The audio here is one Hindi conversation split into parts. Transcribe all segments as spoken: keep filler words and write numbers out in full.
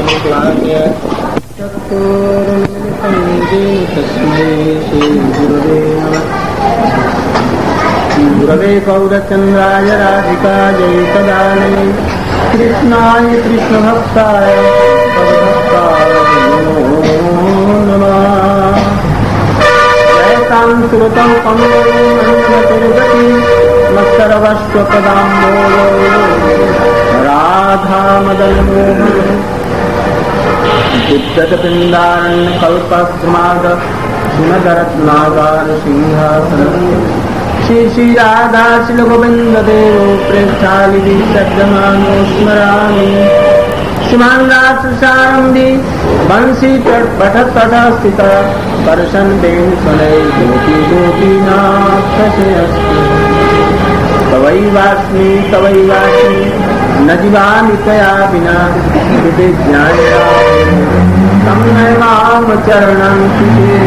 गुरवे गौरचंद्राय राधिकायै तदालये कृष्णाय कृष्णभक्ताय भक्ताय नमो नमः। जयतां सुरतं कमलति मत्सर्वस्वपदाम्बोलो राधा मदन मोहन विद्यतपिंडारण्य कल्पद्रुमाद सुमदरत्नागार सिंहासन श्री श्री राधा शिल गोविंद देव प्रेक्षालिधि सज्जमानो स्मरामि श्रीमान राससारंभी बंसी पठ तट स्थित परशन बेन सुनय गोपी गोपीनाथ से तवै वास्मि तवै वास्मि न जीवामि तया बिना हृदय ज्ञान तम नैवाम चरणं तुझे।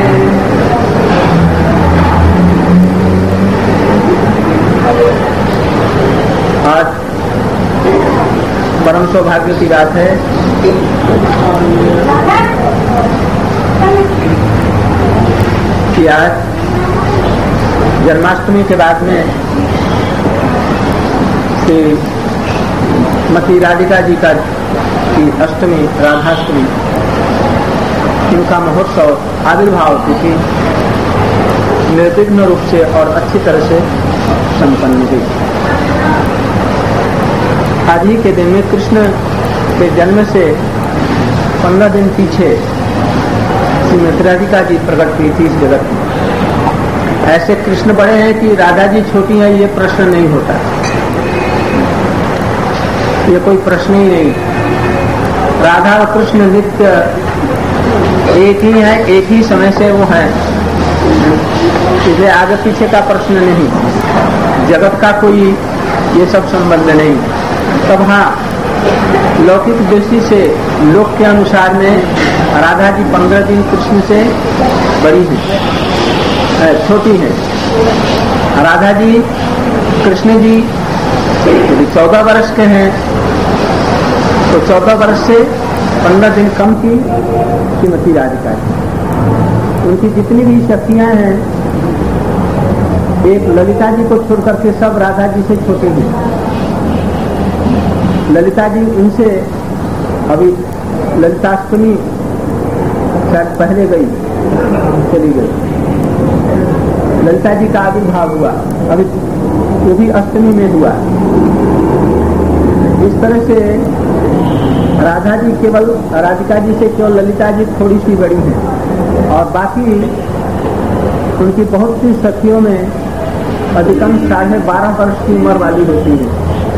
आज परम सौभाग्य की बात है कि आज जन्माष्टमी के बाद में श्री मती राधिका जी का की अष्टमी राधाष्टमी इनका महोत्सव आविर्भाव तिथि निर्विघ्न रूप से और अच्छी तरह से संपन्न हुई। आज ही के दिन में कृष्ण के जन्म से पंद्रह दिन पीछे श्रीमती राधिका जी प्रकट हुई थी इस जगत में। ऐसे कृष्ण बड़े हैं कि राधा जी छोटी हैं ये प्रश्न नहीं होता, ये कोई प्रश्न ही नहीं। राधा और कृष्ण नित्य एक ही है, एक ही समय से वो है, इसलिए आगे पीछे का प्रश्न नहीं, जगत का कोई ये सब संबंध नहीं। तब हाँ, लौकिक दृष्टि से लोक के अनुसार में राधा जी पंद्रह दिन कृष्ण से बड़ी है, छोटी है। राधा जी कृष्ण जी यदि चौदह वर्ष के हैं तो चौदह वर्ष से पंद्रह दिन कम की श्रीमती राधिका जी। उनकी जितनी भी शक्तियां हैं एक ललिता जी को छोड़ करके सब राधा जी से छोटे हैं। ललिता जी उनसे अभी ललिताष्टमी शायद पहले गई चली गई, ललिता जी का आविर्भाव हुआ अभी वो भी अष्टमी में हुआ। इस तरह से राधा जी केवल राधिका जी से केवल ललिता जी थोड़ी सी बड़ी है और बाकी उनकी बहुत सी सखियों में अधिकांश साढ़े बारह वर्ष की उम्र वाली होती है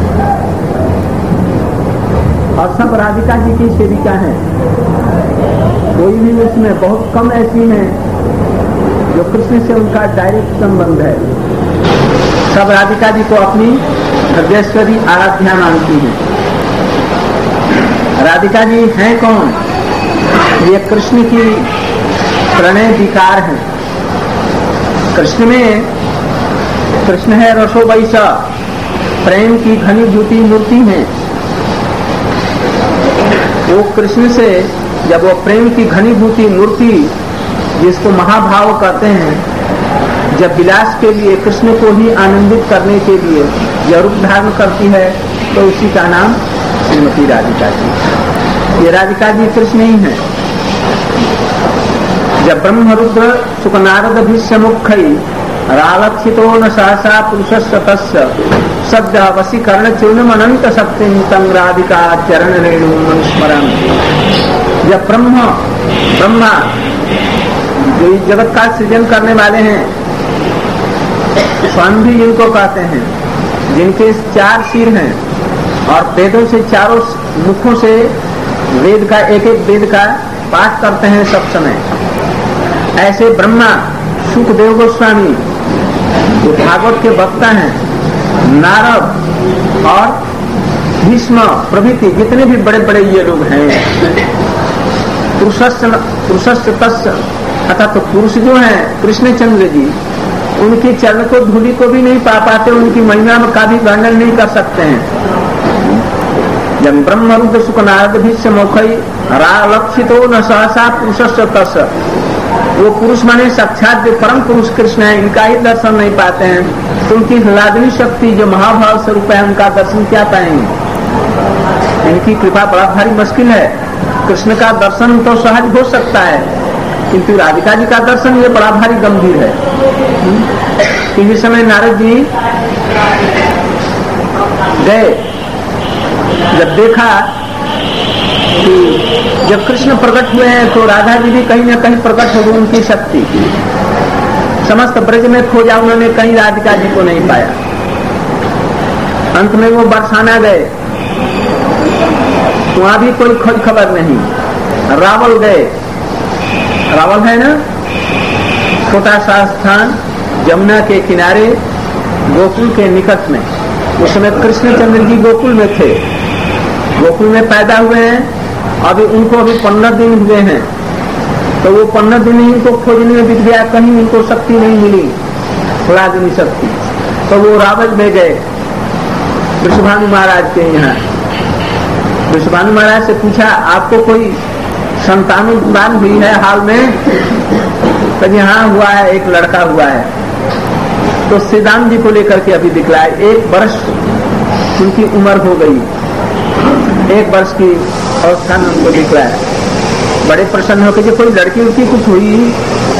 और सब राधिका जी की सेविका हैं। कोई भी उसमें बहुत कम ऐसी हैं जो कृष्ण से उनका डायरेक्ट संबंध है। सब राधिका जी को अपनी हृदयेश्वरी आराध्या मानती हैं। राधिका जी हैं कौन? ये कृष्ण की प्रणय विकार हैं। कृष्ण में कृष्ण है रसो वैसा, प्रेम की घनीभूति मूर्ति है। वो कृष्ण से जब वो प्रेम की घनीभूति मूर्ति जिसको महाभाव कहते हैं, जब विलास के लिए कृष्ण को ही आनंदित करने के लिए यह रूप धारण करती है तो उसी का नाम श्रीमती राधिका जी। ये राधिका जी कृष्ण ही है। जब ब्रह्मरुद्र सुखनारद भीष्म मुखई रालक्षितो न सहसा पुरुषस्य तस्य सद्य वशीकर्ण चूर्णम अनंत शक्तिं तं राधिका चरण रेणु स्मरण। जब ब्रह्म ब्रह्मा जो इस जगत का सृजन करने वाले हैं, स्वयं भी जिनको कहते हैं, जिनके चार सिर हैं और वेदों से चारों मुखों से वेद का एक एक वेद का पाठ करते हैं सब समय, ऐसे ब्रह्मा सुखदेव गोस्वामी जो भागवत के वक्ता हैं, नारद और भीष्म प्रभृति जितने भी बड़े बड़े ये लोग हैं, पुरुषस्य तस्य अर्थात तो पुरुष जो हैं कृष्णचंद्र जी, उनके चरण को धूलि को भी नहीं पा पाते, उनकी महिमा का भी वर्णन नहीं कर सकते हैं। जब ब्रह्म रूप सुख नारद भी से मोखई लक्षितो न सहसा पुरुष तस, वो पुरुष माने साक्षात जो परम पुरुष कृष्ण है, इनका ही दर्शन नहीं पाते हैं तो उनकी लादनी शक्ति जो महाभाव स्वरूप है उनका दर्शन क्या पाएंगे। इनकी कृपा बड़ा भारी मुश्किल है। कृष्ण का दर्शन तो सहज हो सकता है किंतु राधिका जी का दर्शन ये बड़ा भारी गंभीर है। इस समय नारद जी गए, जब देखा कि जब कृष्ण प्रकट हुए हैं तो राधा जी भी कहीं न कहीं प्रकट हो गई उनकी शक्ति। समस्त ब्रज में खोजा उन्होंने, कहीं राधिका जी को नहीं पाया। अंत में वो बरसाना गए, वहां भी कोई खोज खबर नहीं। रावल गए, रावल है ना छोटा सा स्थान यमुना के किनारे गोकुल के निकट में। उस समय कृष्णचंद्र जी गोकुल में थे, गोकुल में पैदा हुए हैं। अभी उनको अभी पंद्रह दिन हुए हैं तो वो पंद्रह दिन ही उनको खोजने में बीत गया, कहीं उनको शक्ति नहीं मिली, राजनी शक्ति। तो वो रावल में गए वृषभानु महाराज के यहाँ। वृषभानु महाराज से पूछा आपको कोई संतानोत्पादन हुई है हाल में? तो यहाँ हुआ है, एक लड़का हुआ है। तो श्रीराम जी को लेकर के अभी दिखलाए, एक वर्ष उनकी उम्र हो गई, एक वर्ष की अवस्था में उनको दिखलाए। बड़े प्रसन्न होकर कि कोई लड़की उड़की कुछ हुई,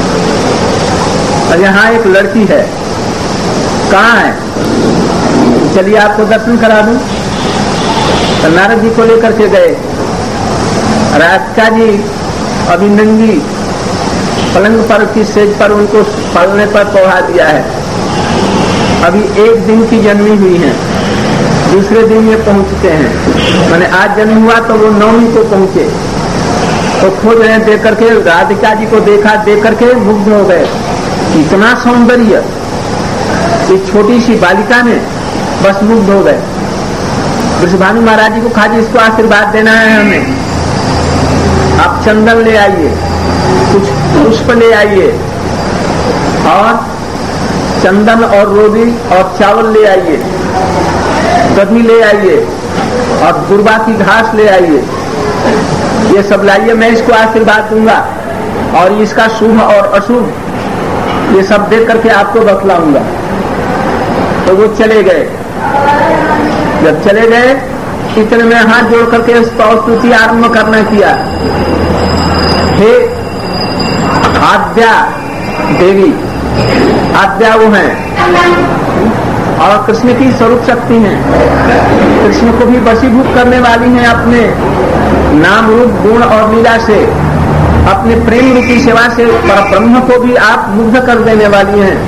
और यहाँ एक लड़की है, कहाँ है? चलिए आपको दर्शन करा दूं। तो नारद जी को लेकर के गए। राधिका जी अभी नंगी पलंग पर की सेज पर उनको पलने पर पौधा दिया है। अभी एक दिन की जन्मी हुई है, दूसरे दिन ये पहुंचते हैं। मैंने आज जन्म हुआ तो वो नौवीं को पहुंचे। तो खोज रहे देख करके राधिका जी को देखा, देख करके मुग्ध हो गए। इतना सौंदर्य इस छोटी सी बालिका में, बस मुग्ध हो गए। वृषभानु महाराज जी को कहा जी इसको आशीर्वाद देना है हमें, आप चंदन ले आइए, कुछ पुष्प ले आइए, और चंदन और रोटी और चावल ले आइए, दही ले आइए और दुर्वा की घास ले आइए, ये सब लाइए, मैं इसको आशीर्वाद दूंगा और इसका शुभ और अशुभ ये सब देख करके आपको बतलाऊंगा। तो वो चले गए। जब चले गए इतने में हाथ जोड़ करके स्तुति आरंभ करना किया। हे आद्या देवी, आद्या वो है और कृष्ण की स्वरूप शक्ति है, कृष्ण को भी वशीभूत करने वाली हैं अपने नाम रूप गुण और लीला से, अपने प्रेम रूपी सेवा से पर ब्रह्म को भी आप मुग्ध कर देने वाली हैं।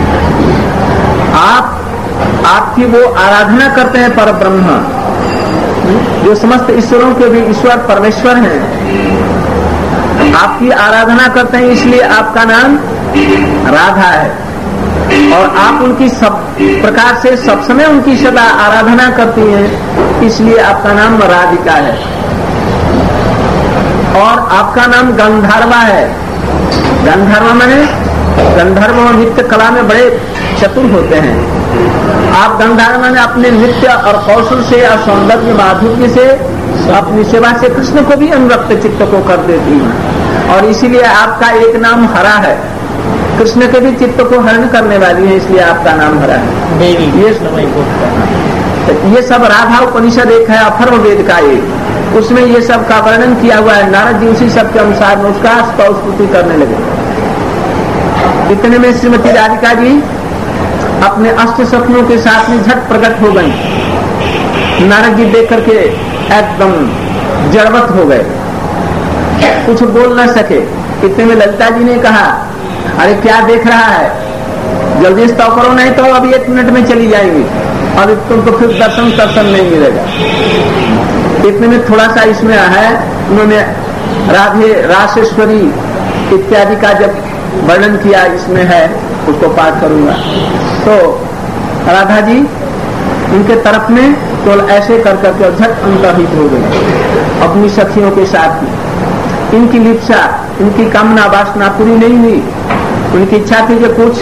आप आपकी वो आराधना करते हैं पर ब्रह्म जो समस्त ईश्वरों के भी ईश्वर परमेश्वर हैं, आपकी आराधना करते हैं, इसलिए आपका नाम राधा है। और आप उनकी सब प्रकार से सब समय उनकी सदा आराधना करती हैं, इसलिए आपका नाम राधिका है। और आपका नाम गंधर्वा है। गंधर्व माने गंधर्व नृत्य कला में बड़े चतुर होते हैं। आप गंधर्व माने अपने नृत्य और कौशल से और सौंदर्य माधुर्य से अपनी सेवा से कृष्ण को भी अनुरक्त चित्त को कर देती हैं, और इसीलिए आपका एक नाम हरा है। कृष्ण के भी चित्त को हरण करने वाली है, इसलिए आपका नाम हरा है देवी। ये तो ये सब राधा उपनिषद एक है, अथर्ववेद का एक, उसमें ये सब का वर्णन किया हुआ है। नारद जी उसी सब के अनुसार में उसका स्तुति करने लगे। इतने में श्रीमती राधिका जी अपने अष्ट सपनों के साथ में झट प्रकट हो गई। नारद जी देख करके एकदम जड़वत हो गए, कुछ बोल न सके। इतने में ललिता जी ने कहा अरे क्या देख रहा है, जल्दी स्तव करो नहीं तो अभी एक मिनट में चली जाएंगी, अभी तुमको फिर दर्शन दर्शन नहीं मिलेगा। इतने में थोड़ा सा इसमें है, उन्होंने राधे रासेश्वरी इत्यादि का जब वर्णन किया इसमें है, उसको पाठ करूंगा। तो राधा जी उनके तरफ में तो ऐसे कर करके झट अंतर्हित हो गई अपनी सखियों के साथ में। इनकी लिप्सा, इनकी कामना वासना पूरी नहीं हुई। उनकी इच्छा थी कि कुछ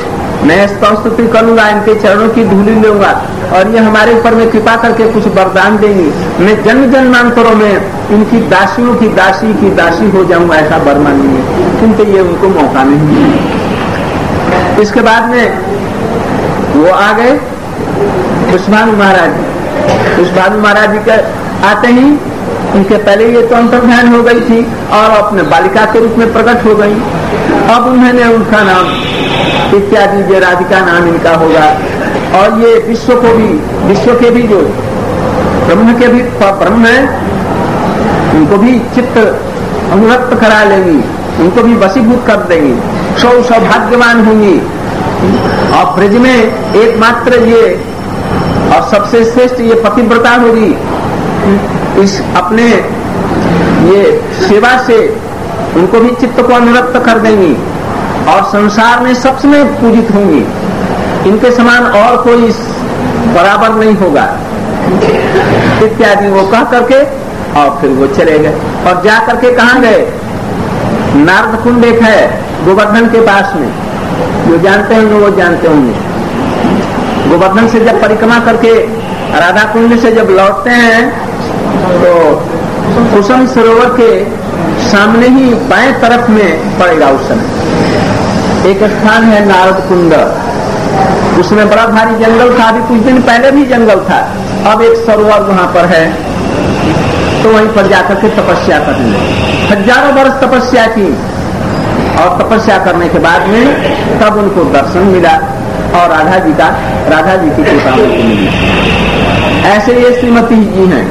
मैं स्तुति करूंगा, इनके चरणों की धूली लूंगा और ये हमारे ऊपर में कृपा करके कुछ वरदान देंगी, मैं जन्म जन्मांतरों में इनकी दासियों की दासी की दासी हो जाऊंगा, ऐसा वर मांगेंगे, किंतु ये उनको मौका नहीं। इसके बाद में वो आ गए पुष्पानु महाराज जी। पुष्पानु महाराज जी के आते ही उनके पहले ये तो अंतर्ध्यान हो गई थी और अपने बालिका के रूप में प्रकट हो गई। अब उन्होंने उनका नाम इत्यादि जो राधिका नाम इनका होगा और ये विश्व को भी, विश्व के भी जो ब्रह्म के भी ब्रह्म है उनको भी चित्त अनुरक्त करा लेंगी, उनको भी वशीभूत कर देंगी, सौ सौभाग्यवान होंगी। और ब्रज में एकमात्र ये और सबसे श्रेष्ठ ये पतिव्रता होगी, इस अपने ये सेवा से उनको भी चित्त को अनुरक्त कर देंगी और संसार में सबसे पूजित होंगी, इनके समान और कोई बराबर नहीं होगा इत्यादि वो कह करके और फिर वो चले गए। और जा करके कहाँ गए? नारद कुंड एक है गोवर्धन के पास में, जो जानते होंगे वो जानते होंगे। गोवर्धन से जब परिक्रमा करके राधा कुंड से जब लौटते हैं तो कुसुम सरोवर के सामने ही बाएं तरफ में पड़ेगा उस समय एक स्थान है नारद कुंड। उसमें बड़ा भारी जंगल था, अभी कुछ दिन पहले भी जंगल था, अब एक सरोवर वहां पर है, तो वहीं पर जाकर के तपस्या करने, हजारों वर्ष तपस्या की और तपस्या करने के बाद में तब उनको दर्शन मिला और राधा जी का राधा जी की कृपा मिली। ऐसे ये श्रीमती जी हैं।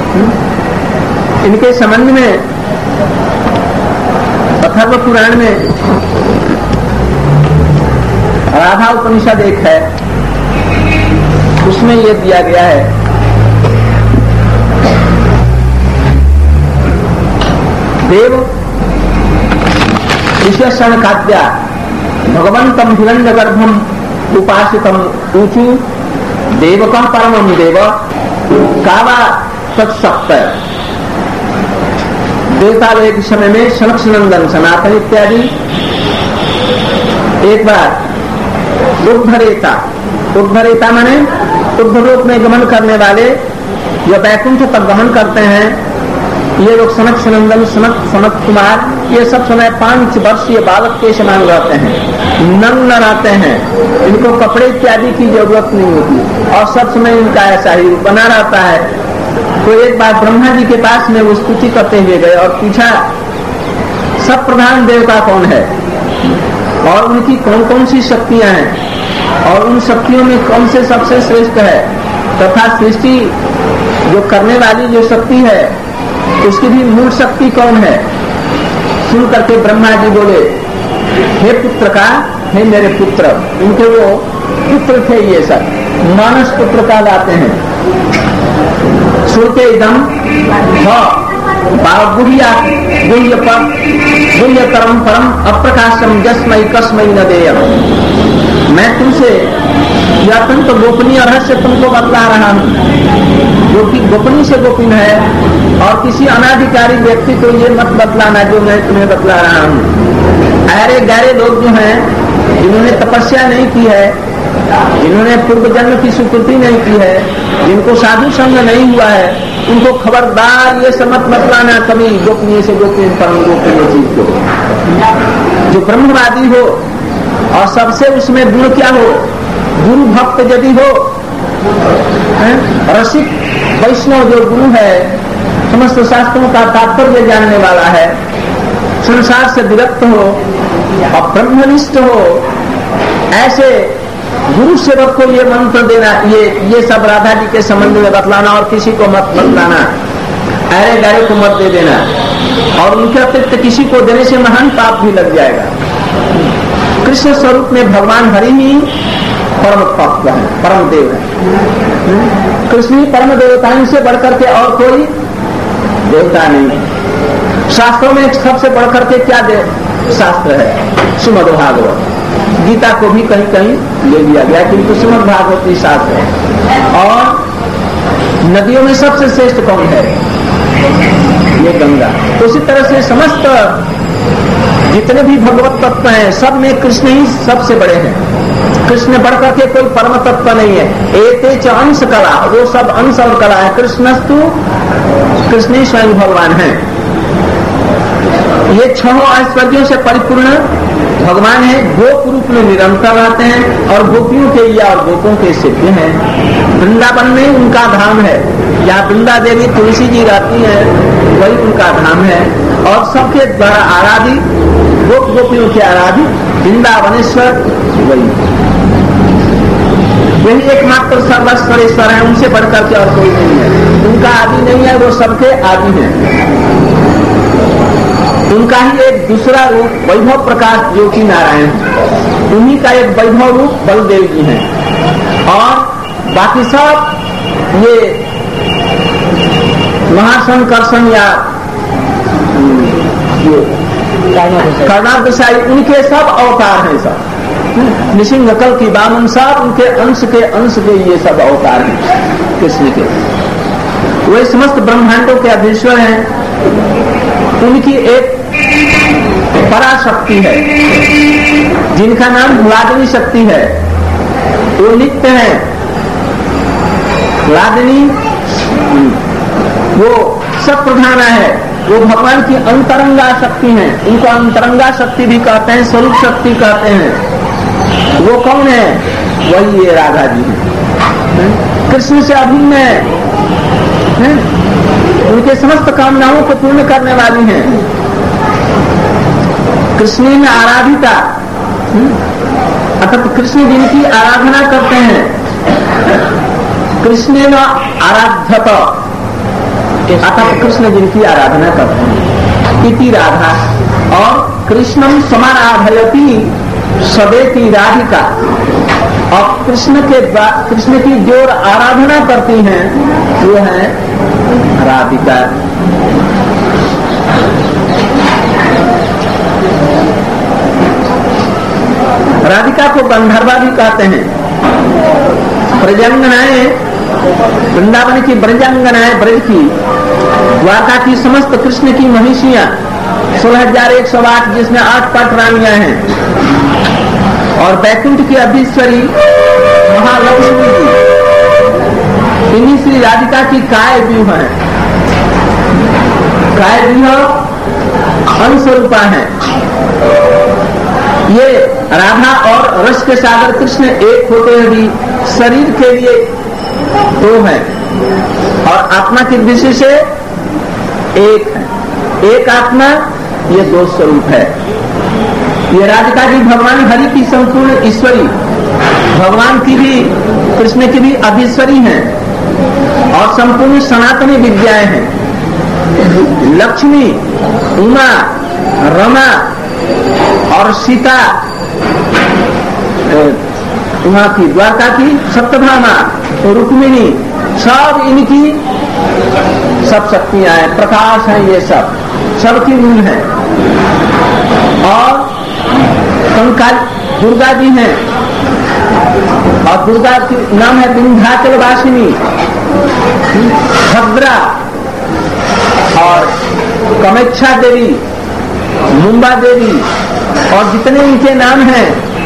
इनके संबंध में अथर्व पुराण में राधा उपनिषद एक है, उसमें ये दिया गया है देव विशेषण काद्या भगवंतम हिरण्य गर्भम उपासितम ऊंचू देवकम परमम देव कावा तत्सप्त। देवता लोग के समय में सनक नंदन सनातन इत्यादि एक बार उद्धरेता, उद्धरेता माने उद्धलोक में गमन करने वाले जो बैकुंठ तक गमन करते हैं, ये लोग सनक सनंदन सनक सनक कुमार ये सब समय पांच वर्षीय बालक के समान रहते हैं, नग्न रहते हैं, इनको कपड़े इत्यादि की जरूरत नहीं होती और सब समय इनका ऐसा ही बना रहता है। तो एक बार ब्रह्मा जी के पास में वो स्तुति करते हुए गए और पूछा सब प्रधान देवता कौन है और उनकी कौन कौन सी शक्तियां हैं और उन शक्तियों में कौन से सबसे श्रेष्ठ है, तथा सृष्टि जो करने वाली जो शक्ति है उसकी भी मूल शक्ति कौन है। सुन करके ब्रह्मा जी बोले हे पुत्र का, हे मेरे पुत्र, उनके वो पुत्र थे, ये सब मानस पुत्र का लाते हैं। सुनते एकदम गुह्या गुह्य पर गुह्य परम परम अप्रकाशम जस्मय कसमय न देयम। मैं तुमसे यह अत्यंत तो गोपनीय रहस्य तुमको बतला रहा हूँ, जो कि गोपनीय से गोपनीय है और किसी अनाधिकारी व्यक्ति को ये मत बतलाना जो मैं तुम्हें बतला रहा हूँ। अरे गहरे लोग जो हैं जिन्होंने तपस्या नहीं की है, जिन्होंने पूर्व जन्म की स्वीकृति नहीं की है, जिनको साधु संग नहीं हुआ है, उनको खबरदार ये समझ बतलाना कभी गोपनीय से गोपनीय परम गोपनीय चीज को। जो ब्रह्मवादी हो और सबसे उसमें गुण क्या हो, गुरु भक्त यदि हो, रसिक वैष्णव जो गुरु है, समस्त शास्त्रों का तात्पर्य जानने वाला है, संसार से विरक्त हो और ब्रह्मनिष्ठ हो, ऐसे गुरु सेवक को ये मंत्र देना, ये ये सब राधा जी के संबंध में बतलाना और किसी को मत बतलाना, अरे गहरे को मत दे देना और उनके अतिरिक्त किसी को देने से महान पाप भी लग जाएगा। कृष्ण स्वरूप में भगवान हरि ही परम तत्व है, परम देव है। कृष्ण ही परम देवता, इनसे बढ़कर के और कोई देवता नहीं। शास्त्रों में सबसे बढ़कर के क्या दे शास्त्र है? श्रीमद् भागवत। गीता को भी कहीं कहीं ले लिया गया, किंतु श्रीमद् भागवत ही शास्त्र है। और नदियों में सबसे श्रेष्ठ कौन है? ये गंगा। तो उसी तरह से समस्त जितने भी भगवत तत्व हैं, सब में कृष्ण ही सबसे बड़े हैं। कृष्ण बढ़कर के कोई परम तत्व नहीं है। एते च अंश कला, वो सब अंश और कला है। कृष्णस्तु, कृष्ण स्वयं भगवान है। ये छहों ऐश्वर्यों से परिपूर्ण भगवान है। गोप रूप में निरंतर रहते हैं और गोपियों के या और गोपों के सिद्ध हैं। वृंदावन में उनका धाम है, जहाँ वृंदा देवी तुलसी जी रहती है, वही उनका धाम है। और सबके द्वारा आराधी, गोप गोपियों के आराधी वृंदावनेश्वर वही वही एकमात्र सर्वस्वरेश्वर है। उनसे बढ़कर के और कोई नहीं है। उनका आदि नहीं है, वो सबके आदि हैं। उनका ही एक दूसरा रूप वैभव प्रकाश जो कि नारायण, उन्हीं का एक वैभव रूप बलदेव जी हैं। और बाकी सब ये महासंकर्षण या कर्णार गोसाई, उनके सब अवतार हैं। सब नृसिंह कल की वामन, सब उनके अंश के अंश के ये सब अवतार हैं कृष्ण के। वे समस्त ब्रह्मांडों के अधीश्वर हैं। उनकी एक पराशक्ति है जिनका नाम लादनी शक्ति है। वो नित्य है। लादनी वो सब प्रधान है। वो भगवान की अंतरंगा शक्ति है। उनको अंतरंगा शक्ति भी कहते हैं, स्वरूप शक्ति कहते हैं। वो कौन है? वही ये राधा जी है। कृष्ण से अभिन्न है, है? उनके समस्त कामनाओं को पूर्ण करने वाली हैं। कृष्ण में आराधिता, अर्थात कृष्ण जिनकी आराधना करते हैं, कृष्ण में आराध्यत, अर्थात कृष्ण जिनकी आराधना करते हैं, इति राधा। और कृष्णम समाराधयति सदेति राधिका। और कृष्ण के कृष्ण की जो आराधना करती हैं वो है राधिका। राधिका को गंधर्वा भी कहते हैं। ब्रजांगनाएं, वृंदावन की ब्रजांगनाएं, ब्रज की, द्वारका की समस्त कृष्ण की महिषियां सोलह हजार एक सौ आठ, जिसमें आठ पाठ रानियां हैं। और बैकुंठ की अधीश्वरी महालक्ष्मी जी, इन्हीं श्री राधिका की काय व्यूह है। काय व्यूह अंशरूपा है। ये राधा और रस के सागर कृष्ण एक होते हुए भी शरीर के लिए दो है और आत्मा की दृष्टि से एक है। एक आत्मा, ये दो स्वरूप है। ये राधिका जी भगवान हरि की संपूर्ण ईश्वरी, भगवान की भी कृष्ण की भी अधीश्वरी हैं और संपूर्ण सनातनी विद्याएं हैं। लक्ष्मी, उमा, रमा और सीता, वहां की द्वारका की सप्तभामा, रुक्मिणी, सब इनकी सब शक्तियां हैं, प्रकाश हैं। ये सब सबकी मूल है। और कंकाल दुर्गा जी हैं और दुर्गा की नाम है विंध्याचल वासिनी, भद्रा और कामेक्षा देवी, मुंबा देवी और जितने इनके नाम हैं,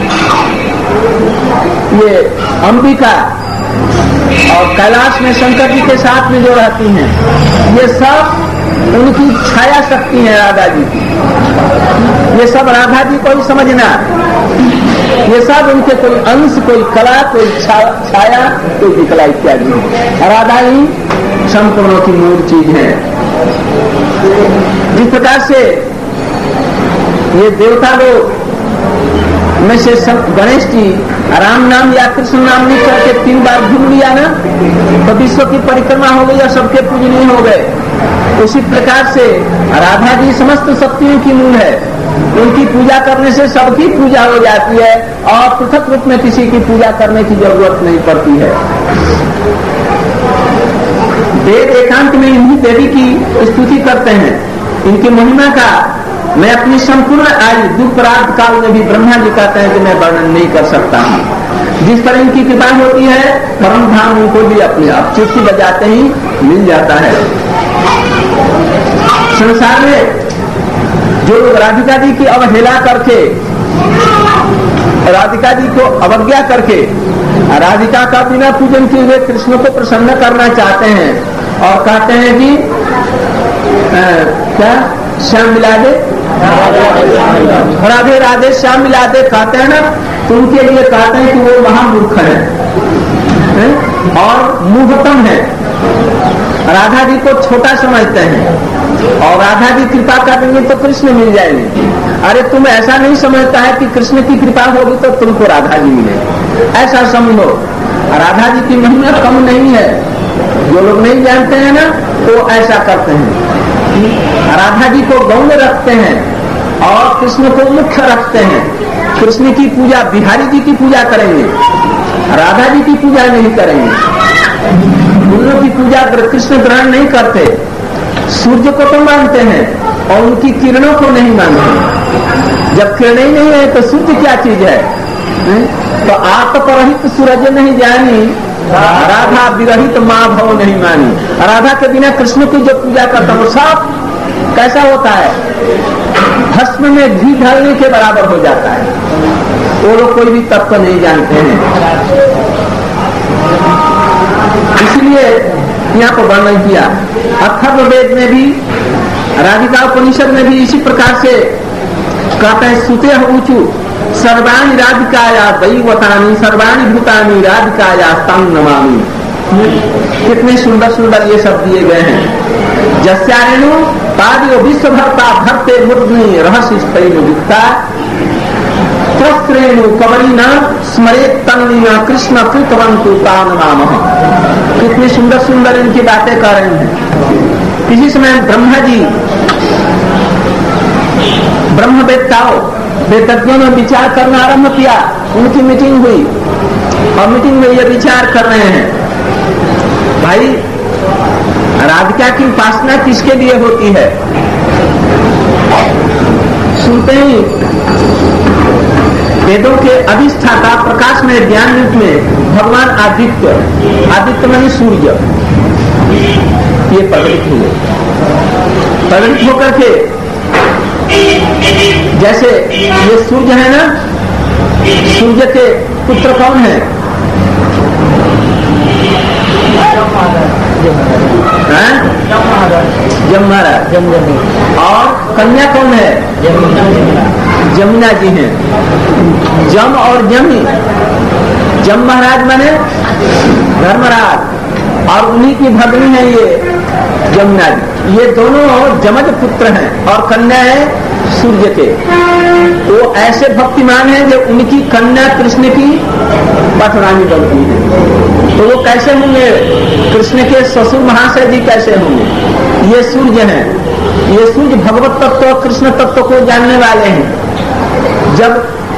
ये अंबिका और कैलाश में शंकर जी के साथ में जो रहती हैं, ये सब उनकी छाया शक्ति है राधा जी की। ये सब राधा जी को ही समझना। ये सब उनके कोई अंश, कोई कला, कोई छा, छाया, कोई विकला इत्यादि। राधा ही संपूर्णों की मूल चीज है। जिस प्रकार से ये देवता लोग में से गणेश जी राम नाम या कृष्ण नाम लिख करके तीन बार घूम लिया ना, तो विश्व की परिक्रमा हो गई और सबके पूजनीय हो गए। उसी प्रकार से राधा जी समस्त शक्तियों की मूल है। उनकी पूजा करने से सबकी पूजा हो जाती है और पृथक रूप में किसी की पूजा करने की जरूरत नहीं पड़ती है। वेद एकांत में इन्हीं देवी की स्तुति करते हैं। इनकी महिमा का मैं अपनी संपूर्ण आयु दुख प्राप्त काल में भी ब्रह्मा जी कहते हैं कि मैं वर्णन नहीं कर सकता हूँ। जिस पर इनकी कृपा होती है, परम धाम उनको भी अपने आप चुटकी बजाते ही मिल जाता है। संसार में जो लोग राधिका जी की अवहेला करके राधिका जी को अवज्ञा करके राधिका का बिना पूजन किए हुए कृष्ण को प्रसन्न करना चाहते हैं और कहते हैं कि आ, क्या श्याम मिला दे, राधे राधे श्याम मिला दे कहते हैं ना, तो उनके लिए कहते हैं कि वो महामूर्ख है, है और मूर्खतम है। राधा जी को छोटा समझते हैं और राधा जी कृपा करेंगे तो कृष्ण मिल जाएंगे। अरे तुम ऐसा नहीं समझता है कि कृष्ण की कृपा होगी तो तुमको राधा जी मिलेगी, ऐसा समझो। राधा जी की महिमा कम नहीं है, जो लोग नहीं जानते हैं ना तो ऐसा करते हैं। राधा जी को गौण रखते हैं और कृष्ण को मुख्य रखते हैं। कृष्ण की पूजा बिहारी जी की पूजा करेंगे, राधा जी की पूजा नहीं करेंगे। उन की पूजा कृष्ण ग्रहण नहीं करते, सूर्य को तो मानते हैं और उनकी किरणों को नहीं मानते। जब किरणें नहीं है तो सूर्य क्या चीज है? तो आप परहित सूरज नहीं जानी, राधा विरहित माँ भव नहीं मानी। राधा के बिना कृष्ण की जो पूजा करता वो सब कैसा होता है? भस्म में घी ढालने के बराबर हो जाता है। वो लोग कोई भी तत्व नहीं जानते हैं। इसलिए यहाँ पर वर्णन किया। अथर्ववेद में भी, राधिका उपनिषद में भी इसी प्रकार से कहते हैं, सुते ऊंचू सर्वाणी राधिकाया दैवतानी सर्वाणी भूतानी राधिकाया तंग नमामि। कितने सुंदर सुंदर ये सब दिए गए हैं। जस्यारेणु पादियो विश्व भरता भरते मुद्नी रहस्य युक्ता त्रेणु कवरीना स्मरे तन्नीना कृष्ण कृतवंतु तानमामः। कितनी सुंदर सुंदर इनकी बातें कर रहे हैं। किसी समय ब्रह्मा जी ब्रह्मवेत्ताओं वेदज्ञों ने विचार करना आरंभ किया। उनकी मीटिंग हुई और मीटिंग में ये विचार कर रहे हैं, भाई राधिका की उपासना किसके लिए होती है? सुनते ही वेदों के अधिष्ठाता प्रकाश में ज्ञान रूप में भगवान आदित्य, आदित्य माने सूर्य, ये प्रकट हुए। प्रकट होकर के जैसे ये सूर्य है ना, सूर्य के पुत्र कौन है? जम महाराज। और कन्या कौन है? जमुना जी हैं। जम और जमी, जम महाराज माने धर्मराज और उन्हीं की भगनी है ये जमुना जी। ये दोनों जमज पुत्र हैं और कन्या है सूर्य के। वो ऐसे भक्तिमान हैं जो उनकी कन्या कृष्ण की पटरानी बनती है। तो वो कैसे होंगे? कृष्ण के ससुर महाशय जी कैसे होंगे? ये सूर्य हैं। ये सूर्य भगवत तत्व और कृष्ण तत्व को जानने वाले हैं। जब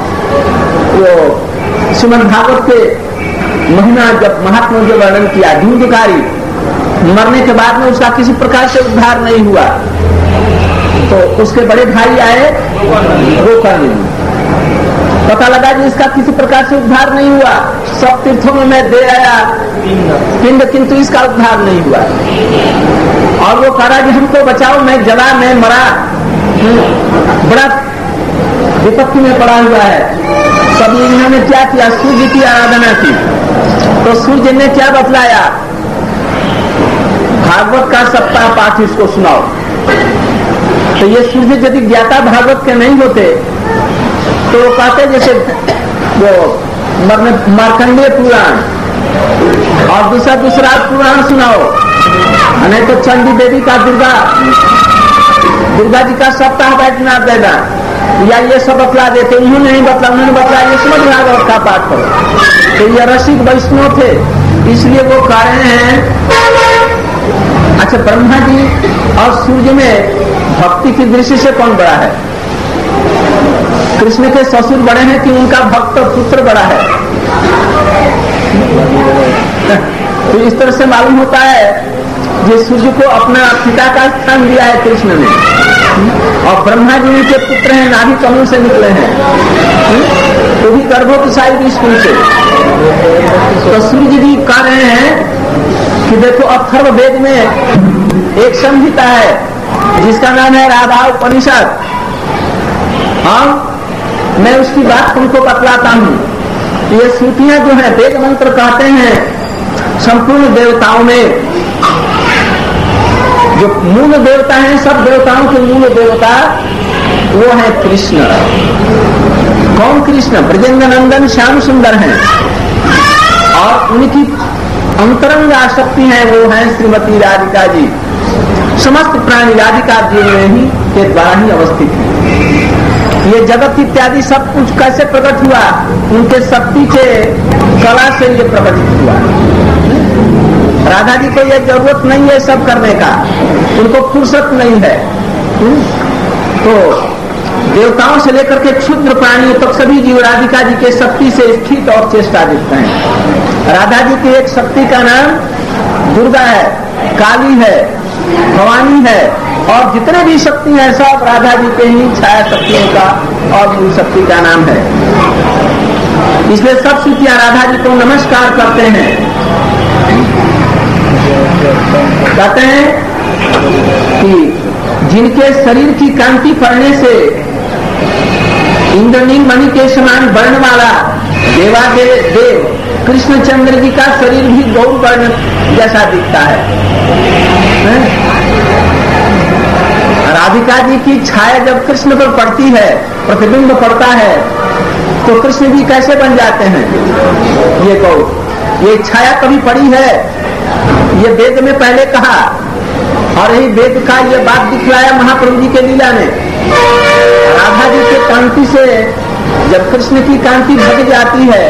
वो श्रीमद् भागवत के महिमा जब महात्मा जो वर्णन किया, धूमधिकारी मरने के बाद में उसका किसी प्रकार से उद्धार नहीं हुआ, तो उसके बड़े भाई आए गोकर्ण। पता लगा कि इसका किसी प्रकार से उद्धार नहीं हुआ। सब तीर्थों में मैं दे आया पिंड, किंतु इसका उद्धार नहीं हुआ। और वो कहा कि हमको बचाओ, मैं जला, मैं मरा, बड़ा विपत्ति में पड़ा हुआ है। तब इन्होंने क्या किया? सूर्य की आराधना की। तो सूर्य ने क्या बतलाया? भागवत का सप्ताह पाठ इसको सुनाओ। तो ये सूर्य यदि ज्ञाता भागवत के नहीं होते तो वो कहते जैसे वो मार्कंडेय पुराण और दूसरा दूसरा पुराण सुनाओ, नहीं तो चंडी देवी का दुर्गा दुर्गा जी का सप्ताह बैठना देना, या ये सब बतला देते। उन्होंने नहीं बतला, उन्होंने बतला ये समझ भागवत का पाठ करो। तो ये रसिक वैष्णव थे, इसलिए वो कह रहे हैं। अच्छा, ब्रह्मा जी और सूर्य में भक्ति की दृष्टि से कौन बड़ा है? कृष्ण के ससुर बड़े हैं कि उनका भक्त पुत्र बड़ा है? तो इस तरह से मालूम होता है ये सूर्य को अपना पिता का स्थान दिया है कृष्ण ने, और ब्रह्मा जी के पुत्र हैं, नाभि कमल से निकले हैं, तो भी गर्भोत्साही स्कूल से। तो सूर्य जी कह रहे हैं कि देखो अथर्व वेद में एक संहिता है जिसका नाम है राधा उपनिषद। हाँ, मैं उसकी बात तुमको बतलाता हूँ। ये श्रुतियां जो है वेद मंत्र कहते हैं संपूर्ण देवताओं में जो मूल देवता हैं, सब देवताओं के मूल देवता वो है कृष्ण। कौन कृष्ण? ब्रजेंद्र नंदन श्याम सुंदर हैं और उनकी अंतरंग आसक्ति है वो है श्रीमती राधिका जी। समस्त प्राणी राधिका जी में ही के द्वारा ही अवस्थित है। ये जगत इत्यादि सब कुछ कैसे प्रकट हुआ? उनके शक्ति के कला से ये प्रकटित हुआ। राधा जी को ये जरूरत नहीं है सब करने का, उनको फुर्सत नहीं है। तो देवताओं से लेकर के क्षुद्र प्राणियों तक तो सभी जीव राधिका जी के शक्ति से स्थित और चेष्टा दिखते हैं। राधा जी की एक शक्ति का नाम दुर्गा है, काली है, भवानी है और जितने भी शक्ति है सब राधा जी के ही छाया शक्तियों का और मूल शक्ति का नाम है। इसलिए सब श्रुतियां राधा जी को नमस्कार करते हैं। कहते हैं कि जिनके शरीर की कांति पड़ने से इंद्रनील मणि के समान वर्ण वाला देवादेव देव कृष्णचंद्र जी का शरीर भी गौर वर्ण जैसा दिखता है, है? राधिका जी की छाया जब कृष्ण पर पड़ती है, प्रतिबिंब पड़ता है, तो कृष्ण जी कैसे बन जाते हैं? ये गौर, ये छाया कभी पड़ी है? ये वेद में पहले कहा और यही वेद का ये बात दिखलाया महाप्रभु जी के लीला में। राधा जी के कांति से जब कृष्ण की कांति भग जाती है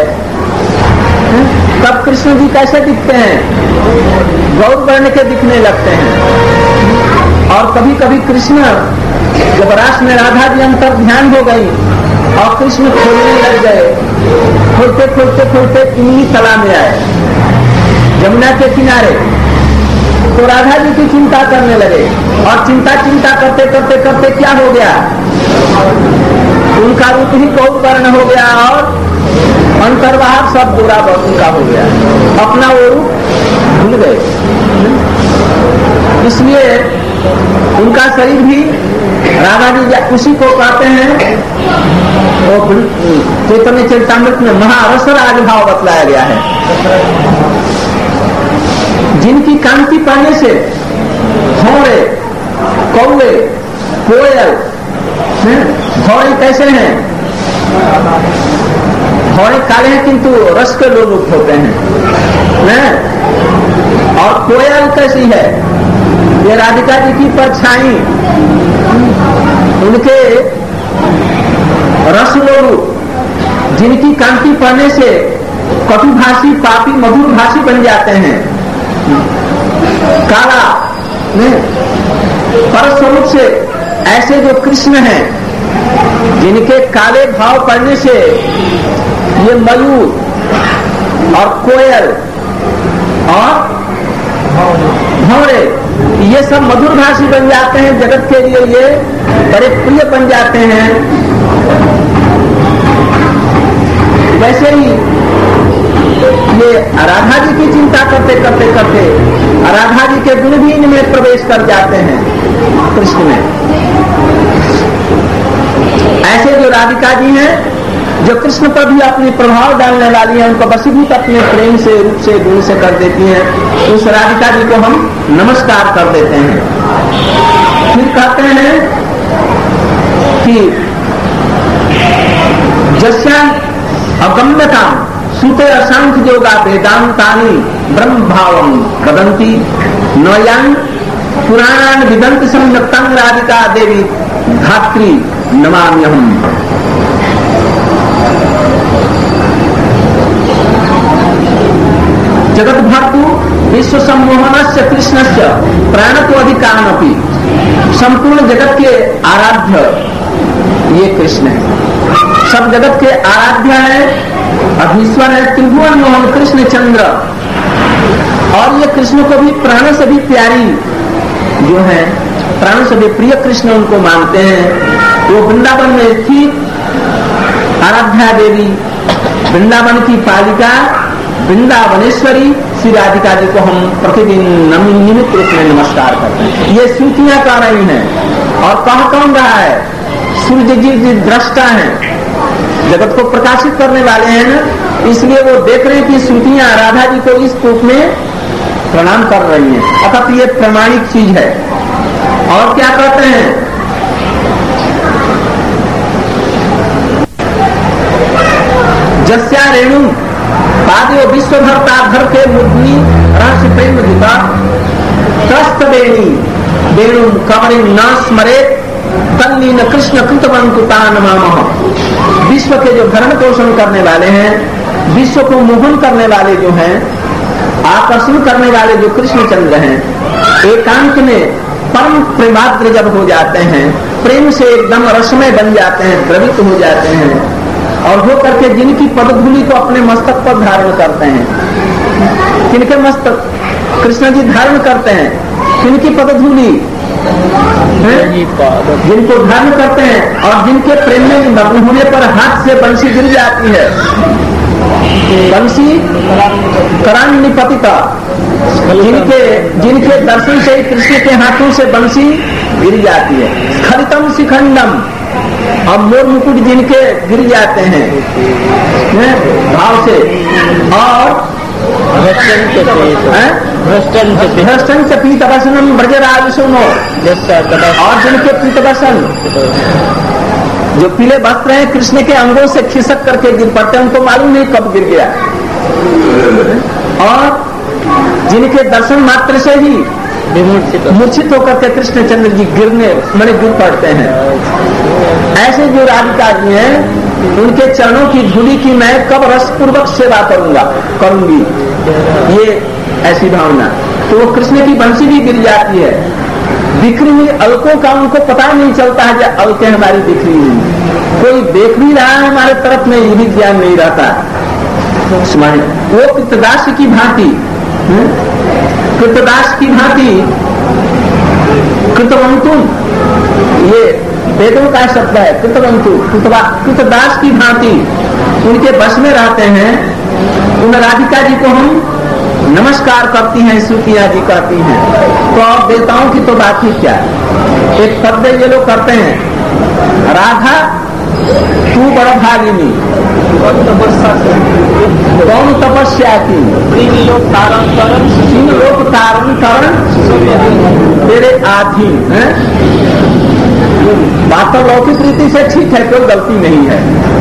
तब कृष्ण जी कैसे दिखते हैं? गौर वर्ण के दिखने लगते हैं। और कभी कभी कृष्ण जब रास में राधा जी अंतर ध्यान हो गई और कृष्ण खोलने लग गए, खोलते खोलते खोलते इन्हीं तला में आए यमुना के किनारे, तो राधा जी की चिंता करने लगे और चिंता चिंता करते करते करते क्या हो गया? उनका रूप ही गौर वर्ण हो गया और अंतर्वाह सब बुरा उनका हो गया, अपना वो रूप भूल गए। इसलिए उनका शरीर भी राधा जी उसी को कहते हैं, वो चैतन्य चरितामृत में महारस राजभाव बतलाया गया है। जिनकी कांति पाने से भौरे, कौवे, कोयल, भौरे कैसे हैं? भौरे काले हैं किंतु रस के लोलुप होते हैं, हैं? और कोयल कैसी है? ये राधिका जी की परछाई, उनके रस लोलुप, जिनकी कांति पाने से कटुभाषी पापी मधुर भाषी बन जाते हैं। काला परस्वरूप से ऐसे जो कृष्ण हैं जिनके काले भाव पड़ने से ये मयूर और कोयल और भौरे ये सब मधुर भाषी बन जाते हैं, जगत के लिए ये बड़े प्रिय बन जाते हैं। वैसे ही ये राधा जी की चिंता करते करते करते राधा जी के गुण भी इनमें प्रवेश कर जाते हैं कृष्ण में। ऐसे जो राधिका जी हैं जो कृष्ण पर भी अपनी प्रभाव डालने वाली हैं, उनको वशीभूत अपने प्रेम से रूप से गुण से कर देती हैं, उस राधिका जी को हम नमस्कार कर देते हैं। फिर कहते हैं कि जस्या अगम्यता सुते असंख्य योगा वेदांतानि ब्रह्म भावम वदंती नयान पुराणान विदंत सम्यक्तं राधिका देवी धात्री नमाम्यहम्। जगत भर्तु विश्व सम्मोहनस्य कृष्णस्य प्राणतो अधिकानपि, संपूर्ण जगत के आराध्य ये कृष्ण है, सब जगत के आराध्य है, अधीश्वर है, त्रिभुवन मोहन कृष्ण चंद्र। और ये कृष्ण को भी प्राण से भी प्यारी जो है, प्राण से भी प्रिय कृष्ण उनको मानते हैं। वो वृंदावन में स्थित आराध्या देवी, वृंदावन की पालिका, वृंदावनेश्वरी श्री राधिका जी को हम प्रतिदिन निमित्त रूप में नमस्कार करते हैं। ये श्रुतियां कह रही हैं और कह कौन रहा है? सूर्य जी जी दृष्टा है, जगत को प्रकाशित करने वाले हैं ना, इसलिए वो देख रहे हैं कि श्रुतियां राधा जी को इस रूप में प्रणाम कर रही हैं, अतः ये प्रमाणिक चीज है। और क्या कहते हैं, जस्या रेणु पादयो विश्वभरता भर के मुद्नी रहस्य प्रेम गीता त्रस्त बेणी वेणु कमरिंग न स्मरे तल्लीन कृष्ण कृतवंकुतान मामः। विश्व के जो भरण पोषण करने वाले हैं, विश्व को मोहन करने वाले जो हैं, आकर्षण करने वाले जो कृष्णचंद्र हैं, एकांत में परम प्रेमाद्र जब हो जाते हैं, प्रेम से एकदम रसमय बन जाते हैं, द्रवित हो जाते हैं, और हो करके जिनकी पदधूलि को अपने मस्तक पर धारण करते हैं, किनके मस्तक कृष्ण जी धारण करते हैं, किनकी पदधूलि, जिनको धारण करते हैं, और जिनके प्रेम में मग्न होने पर हाथ से बंसी गिर जाती है, बंसी करान निपतिता, जिनके जिनके दर्शन से कृष्ण के हाथों से बंसी गिर जाती है, खरितम शिखंडम, और मोर मुकुट जिनके गिर जाते हैं भाव से, और भ्रष्टन से पीतवसनम ब्रजराज सुनो, और जिनके पीतवसन जो पीले वस्त्र हैं कृष्ण के अंगों से खिसक करके गिर पड़ते हैं, उनको मालूम नहीं कब गिर गया, और जिनके दर्शन मात्र से ही मूर्छित होकर के कृष्णचंद्र जी गिरने मैंने गिर पड़ते हैं। ऐसे जो राधिका जी हैं, उनके चरणों की धूलि की मैं कब रसपूर्वक सेवा करूंगा करूंगी, ये ऐसी भावना। तो वो कृष्ण की बंसी भी गिर जाती है, बिखरी हुई अलकों का उनको पता नहीं चलता है कि अलकें हमारी बिखरी हुई, कोई देख भी रहा है हमारे तरफ में, ये भी ज्ञान नहीं रहता। वो कृतदास की भांति कृतदास की भांति कृतवंतुन, ये वेदों का शब्द है, कृतवंतु कृतदास की भांति उनके बस में रहते हैं। उन राधिका जी को हम नमस्कार करती हैं, श्रुतियां जी करती हैं, तो अब देवताओं की तो बात ही क्या। एक शब्द ये लोग करते हैं, राधा तू बड़ भागिनी कौन तपस्या की, तीन लोग तारण करण तीन लोग तारण करण तेरे आधीन है। बात तो लौकिक रीति से ठीक है, कोई गलती नहीं है।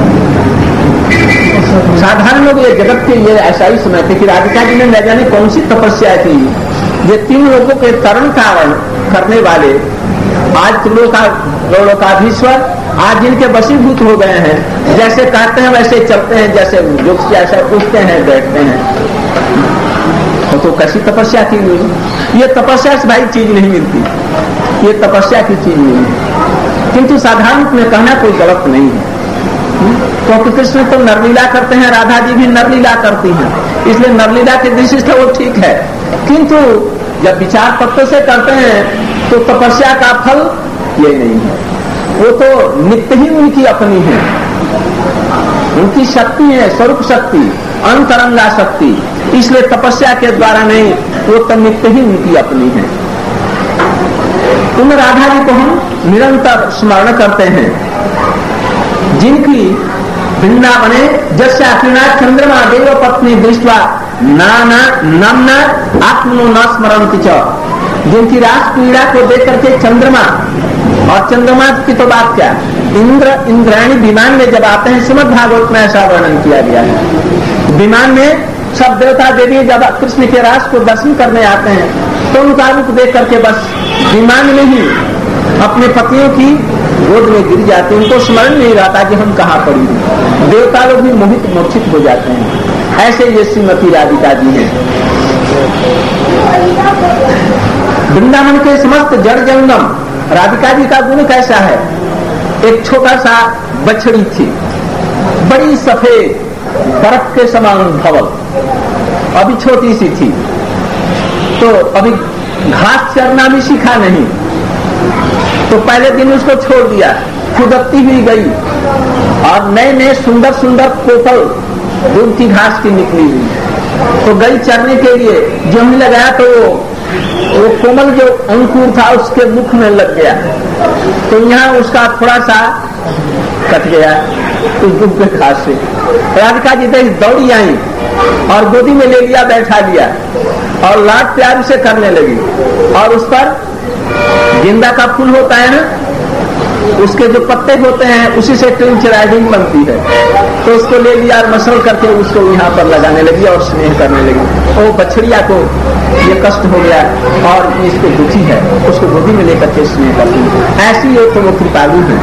साधारण लोग ये जगत के ये ऐसा ही समझते कि राधिका जी ने न जाने कौन सी तपस्या की, ये तीन लोगों के तरण कारण करने वाले आज त्रिलोकाधीश्वर आज जिनके वशीभूत हो गए हैं, जैसे कहते हैं वैसे चलते हैं, जैसे जो जैसे उठते हैं बैठते हैं, तो, तो कैसी तपस्या की हुई। ये तपस्या से भाई चीज नहीं मिलती, ये तपस्या की चीज नहीं है, किंतु साधारण में कहना कोई गलत नहीं है, क्योंकि कृष्ण तो नरलीला करते हैं, राधा जी भी नरलीला करती हैं, इसलिए नरलीला की दृष्टि से वो ठीक है। किंतु जब विचार तत्व से करते हैं तो तपस्या का फल ये नहीं है, वो तो नित्य ही उनकी अपनी है, उनकी शक्ति है, स्वरूप शक्ति, अंतरंगा शक्ति, इसलिए तपस्या के द्वारा नहीं, वो तो नित्य ही उनकी अपनी है। उन राधा जी को हम निरंतर स्मरण करते हैं, जिनकी वृंदावने जस्या क्रीड़ा चंद्रमा देव पत्नी दृष्टवा नाना नामना आत्मनो न स्मरंति च, जिनकी रास क्रीड़ा को देख करके चंद्रमा, और चंद्रमा की तो बात क्या, इंद्र इंद्रायणी विमान में जब आते हैं, श्रीमद् भागवत में ऐसा वर्णन किया गया है। विमान में सब देवता देवी जब कृष्ण के रास को दर्शन करने आते हैं, तो उनका रूप देख करके बस विमान में ही अपने पतियों की गोद में गिर जाते हैं, उनको स्मरण नहीं रहता कि हम कहाँ पड़ी हैं। देवता लोग भी मोहित मूर्छित हो जाते हैं। ऐसे ये श्रीमती राधिका जी हैं। वृंदावन के समस्त जड़ जंगम राधिका जी का गुण कैसा है। एक छोटा सा बछड़ी थी, बड़ी सफेद बर्फ के समान धवल, अभी छोटी सी थी, तो अभी घास चरना भी सीखा नहीं, तो पहले दिन उसको छोड़ दिया, खुदकती हुई गई, और नए नए सुंदर सुंदर कोपल दूध की घास की निकली हुई, तो गई चरने के लिए, जो हमने लगाया तो वो वो कोमल जो अंकुर था उसके मुख में लग गया, तो यहाँ उसका थोड़ा सा कट गया, उस दुख के खास से। राधिका जी देख दौड़ी आई और गोदी में ले लिया, बैठा लिया और लाड प्यार से करने लगी। और उस पर गेंदा का फूल होता है ना, उसके जो पत्ते होते हैं उसी से ट्रिंचराइडिंग बनती है, तो उसको ले लिया और मसल करके उसको यहाँ पर लगाने लगी और स्नेह करने लगी। ओ बछड़िया को ये कष्ट हो गया और इसको दुखी है, उसको गोदी में लेकर के स्नेह करती है। ऐसी एक तो वो कृपालु है।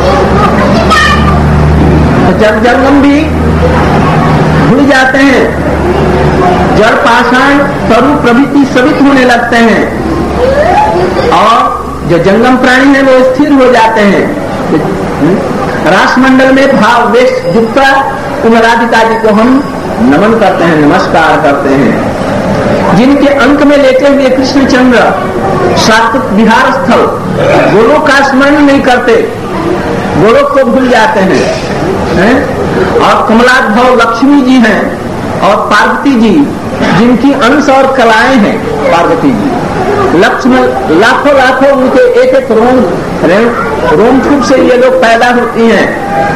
तो जब जंगम भी भूल जाते हैं, जड़ पाषाण स्वरूप प्रभृति सवित होने लगते हैं और जो जंगम प्राणी है वो स्थिर हो जाते हैं। रासमंडल में भाव वेश युक्ता उन राधिका जी को हम नमन करते हैं, नमस्कार करते हैं। जिनके अंक में लेटे हुए कृष्णचंद्र सात्विक विहार स्थल गोलोक का स्मरण नहीं करते, गोलोक को भूल जाते हैं, हैं? और कमलाद्भव लक्ष्मी जी हैं और पार्वती जी जिनकी अंश और कलाएं हैं। पार्वती जी लक्ष्मण लाखों लाखों उनके एक एक रोम रोमकूप से ये लोग पैदा होती हैं।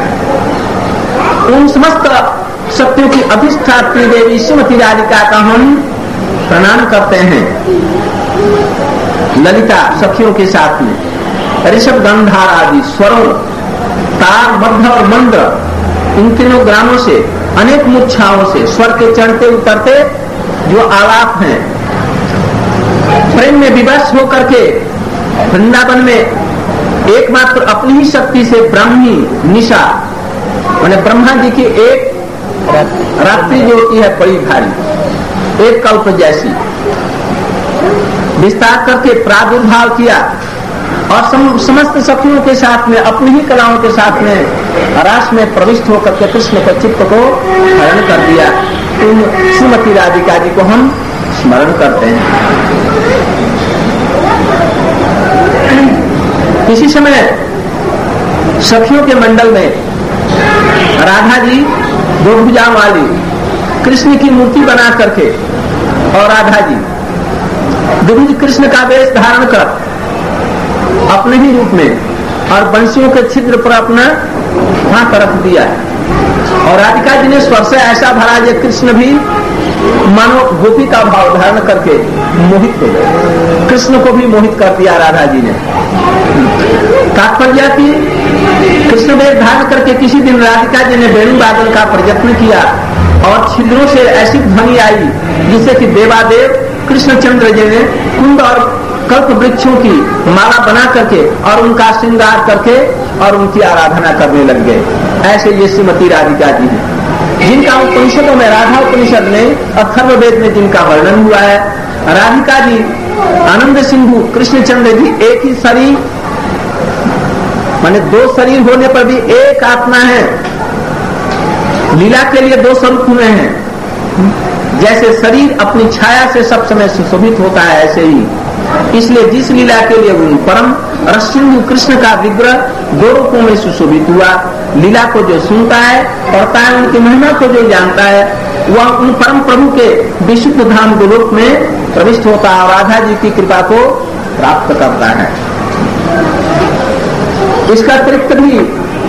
उन समस्त सत्यों की अधिष्ठात्री देवी श्रीमती राधिका का हम प्रणाम करते हैं। ललिता सखियों के साथ में ऋषभ गंधार आदि स्वरों तार मध्य और मंद्र इन तीनों ग्रामों से अनेक मूर्छाओं से स्वर के चढ़ते उतरते जो आलाप हैं, प्रेम में विवश होकर के वृंदावन में एकमात्र अपनी ही शक्ति से ब्राह्मी निशा माने ब्रह्मा जी की एक रात्रि जो होती है बड़ी भारी एक कल्प जैसी विस्तार करके प्रादुर्भाव किया और सम, समस्त सखियों के साथ में अपनी ही कलाओं के साथ में रास में प्रविष्ट होकर के कृष्ण के चित्त को हरण कर दिया। उन श्रीमती राधिका जी को हम स्मरण करते हैं। इसी समय सखियों के मंडल में राधा जी दो भुजा वाली कृष्ण की मूर्ति बना करके और राधा जी द्विभुज कृष्ण का वेश धारण कर अपने ही रूप में और बंसियों के छिद्र पर अपना हाथ रख दिया और राधिका जी ने स्वर से ऐसा भरा जो कृष्ण भी मानो गोपी का भाव धारण करके मोहित हो गए। कृष्ण को भी मोहित कर दिया राधा जी ने। तात्पर्य की कृष्ण वेश धारण करके किसी दिन राधिका जी ने वेणु वादन का प्रयत्न किया और छिद्रों से ऐसी ध्वनि आई जिससे कि देवादेव कृष्णचंद्र जी ने कुंड और कल्प वृक्षों की माला बना करके और उनका श्रृंगार करके और उनकी आराधना करने लग गए। ऐसे ये श्रीमती राधिका जी हैं जिनका उपनिषदों में राधा उपनिषद में अथर्ववेद में जिनका वर्णन हुआ है। राधिका जी आनंद सिंधु कृष्णचंद्र जी एक ही शरीर माने दो शरीर होने पर भी एक आत्मा है। लीला के लिए दो स्वरूप हुए हैं। जैसे शरीर अपनी छाया से सब समय सुशोभित होता है ऐसे ही इसलिए जिस लीला के लिए उन परम रसिंधु कृष्ण का विग्रह दो रूपों में सुशोभित हुआ। लीला को जो सुनता है पढ़ता है उनकी महिमा को जो जानता है वह उन परम प्रभु के विशुद्ध धाम गोलोक में प्रविष्ट होता है और राधा जी की कृपा को प्राप्त करता है। इसका अतिरिक्त भी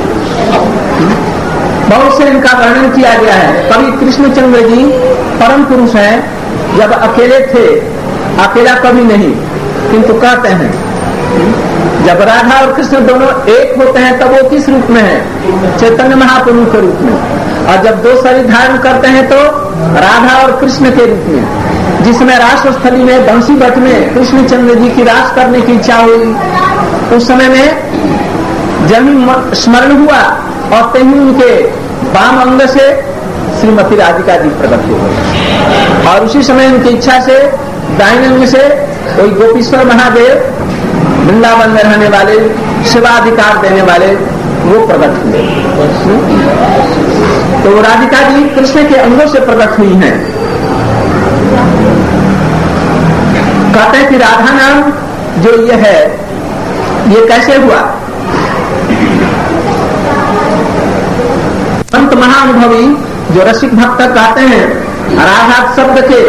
बहुत से इनका वर्णन किया गया है। कभी कृष्णचंद्र जी परम पुरुष हैं, जब अकेले थे अकेला कभी नहीं, किंतु कहते हैं जब राधा और कृष्ण दोनों एक होते हैं तब वो किस रूप में है? चैतन्य महाप्रभु के रूप में। और जब दो शरीर धारण करते हैं तो राधा और कृष्ण के रूप में। जिसमें रास स्थली में बंसी भट्ट में कृष्णचंद्र जी की रास करने की इच्छा हुई उस समय में जब ही स्मरण हुआ और तभी उनके वाम अंग से श्रीमती राधिका जी प्रकट हो गए और उसी समय उनकी इच्छा से दाहिने अंग से कोई गोपीश्वर महादेव वृंदावन में रहने वाले सेवाधिकार देने वाले वो प्रकट हुए। तो राधिका जी कृष्ण के अंगों से प्रकट हुई हैं। कहते हैं कि राधा नाम जो ये है ये कैसे हुआ? संत महाअनुभवी जो रसिक भक्त कहते हैं राधा शब्द के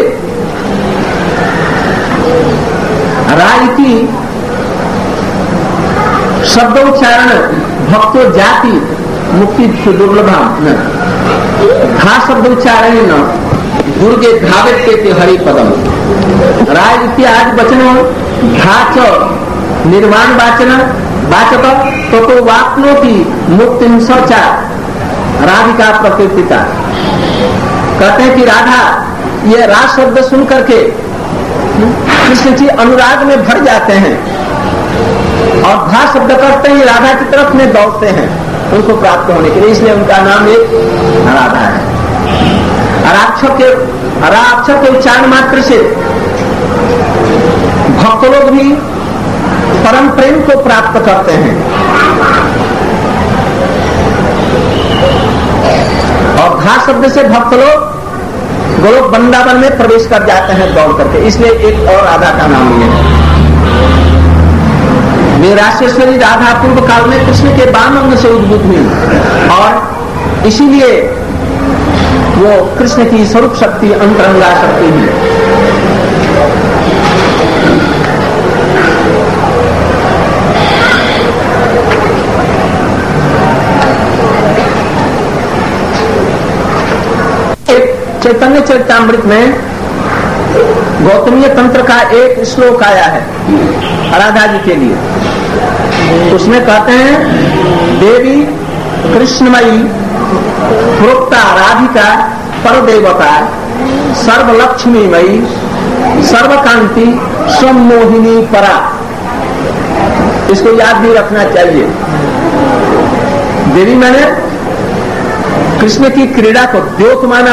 राय की शब्दोच्चारण भक्तो जाति मुक्ति दुर्लभम न धा शब्द उच्चारण न दुर्गे धावित्य के हरि पदम राज इत्यादि वचनों धाच निर्वाण वाचन वाचक तो तो वाक्नो की मुक्ति सचा राधिका प्रकृतिता। कहते हैं कि राधा ये राज शब्द सुन करके कृष्ण की अनुराग में भर जाते हैं और धा शब्द करते ही राधा की तरफ में दौड़ते हैं उनको प्राप्त होने के लिए, इसलिए उनका नाम एक राधा है। अराक्षर के अराक्षर के उच्चारण मात्र से भक्त लोग भी परम प्रेम को प्राप्त करते हैं और धा शब्द से भक्त लोग गोलोक वृंदावन में प्रवेश कर जाते हैं दौड़ करके, इसलिए एक और राधा का नाम ये है। निराशेश्वरी राधा पूर्व काल में कृष्ण के वाम अंग से उद्भूत हुई और इसीलिए वो कृष्ण की स्वरूप शक्ति अंतरंगा शक्ति है। चैतन्य चरितामृत में गौतमीय तंत्र का एक श्लोक आया है राधा जी के लिए। उसमें कहते हैं देवी कृष्णमयी प्रोक्ता राधिका परदेवता सर्वलक्ष्मीमयी सर्वकांति सम्मोहिनी परा। इसको याद भी रखना चाहिए। देवी मैंने कृष्ण की क्रीड़ा को द्योत माना,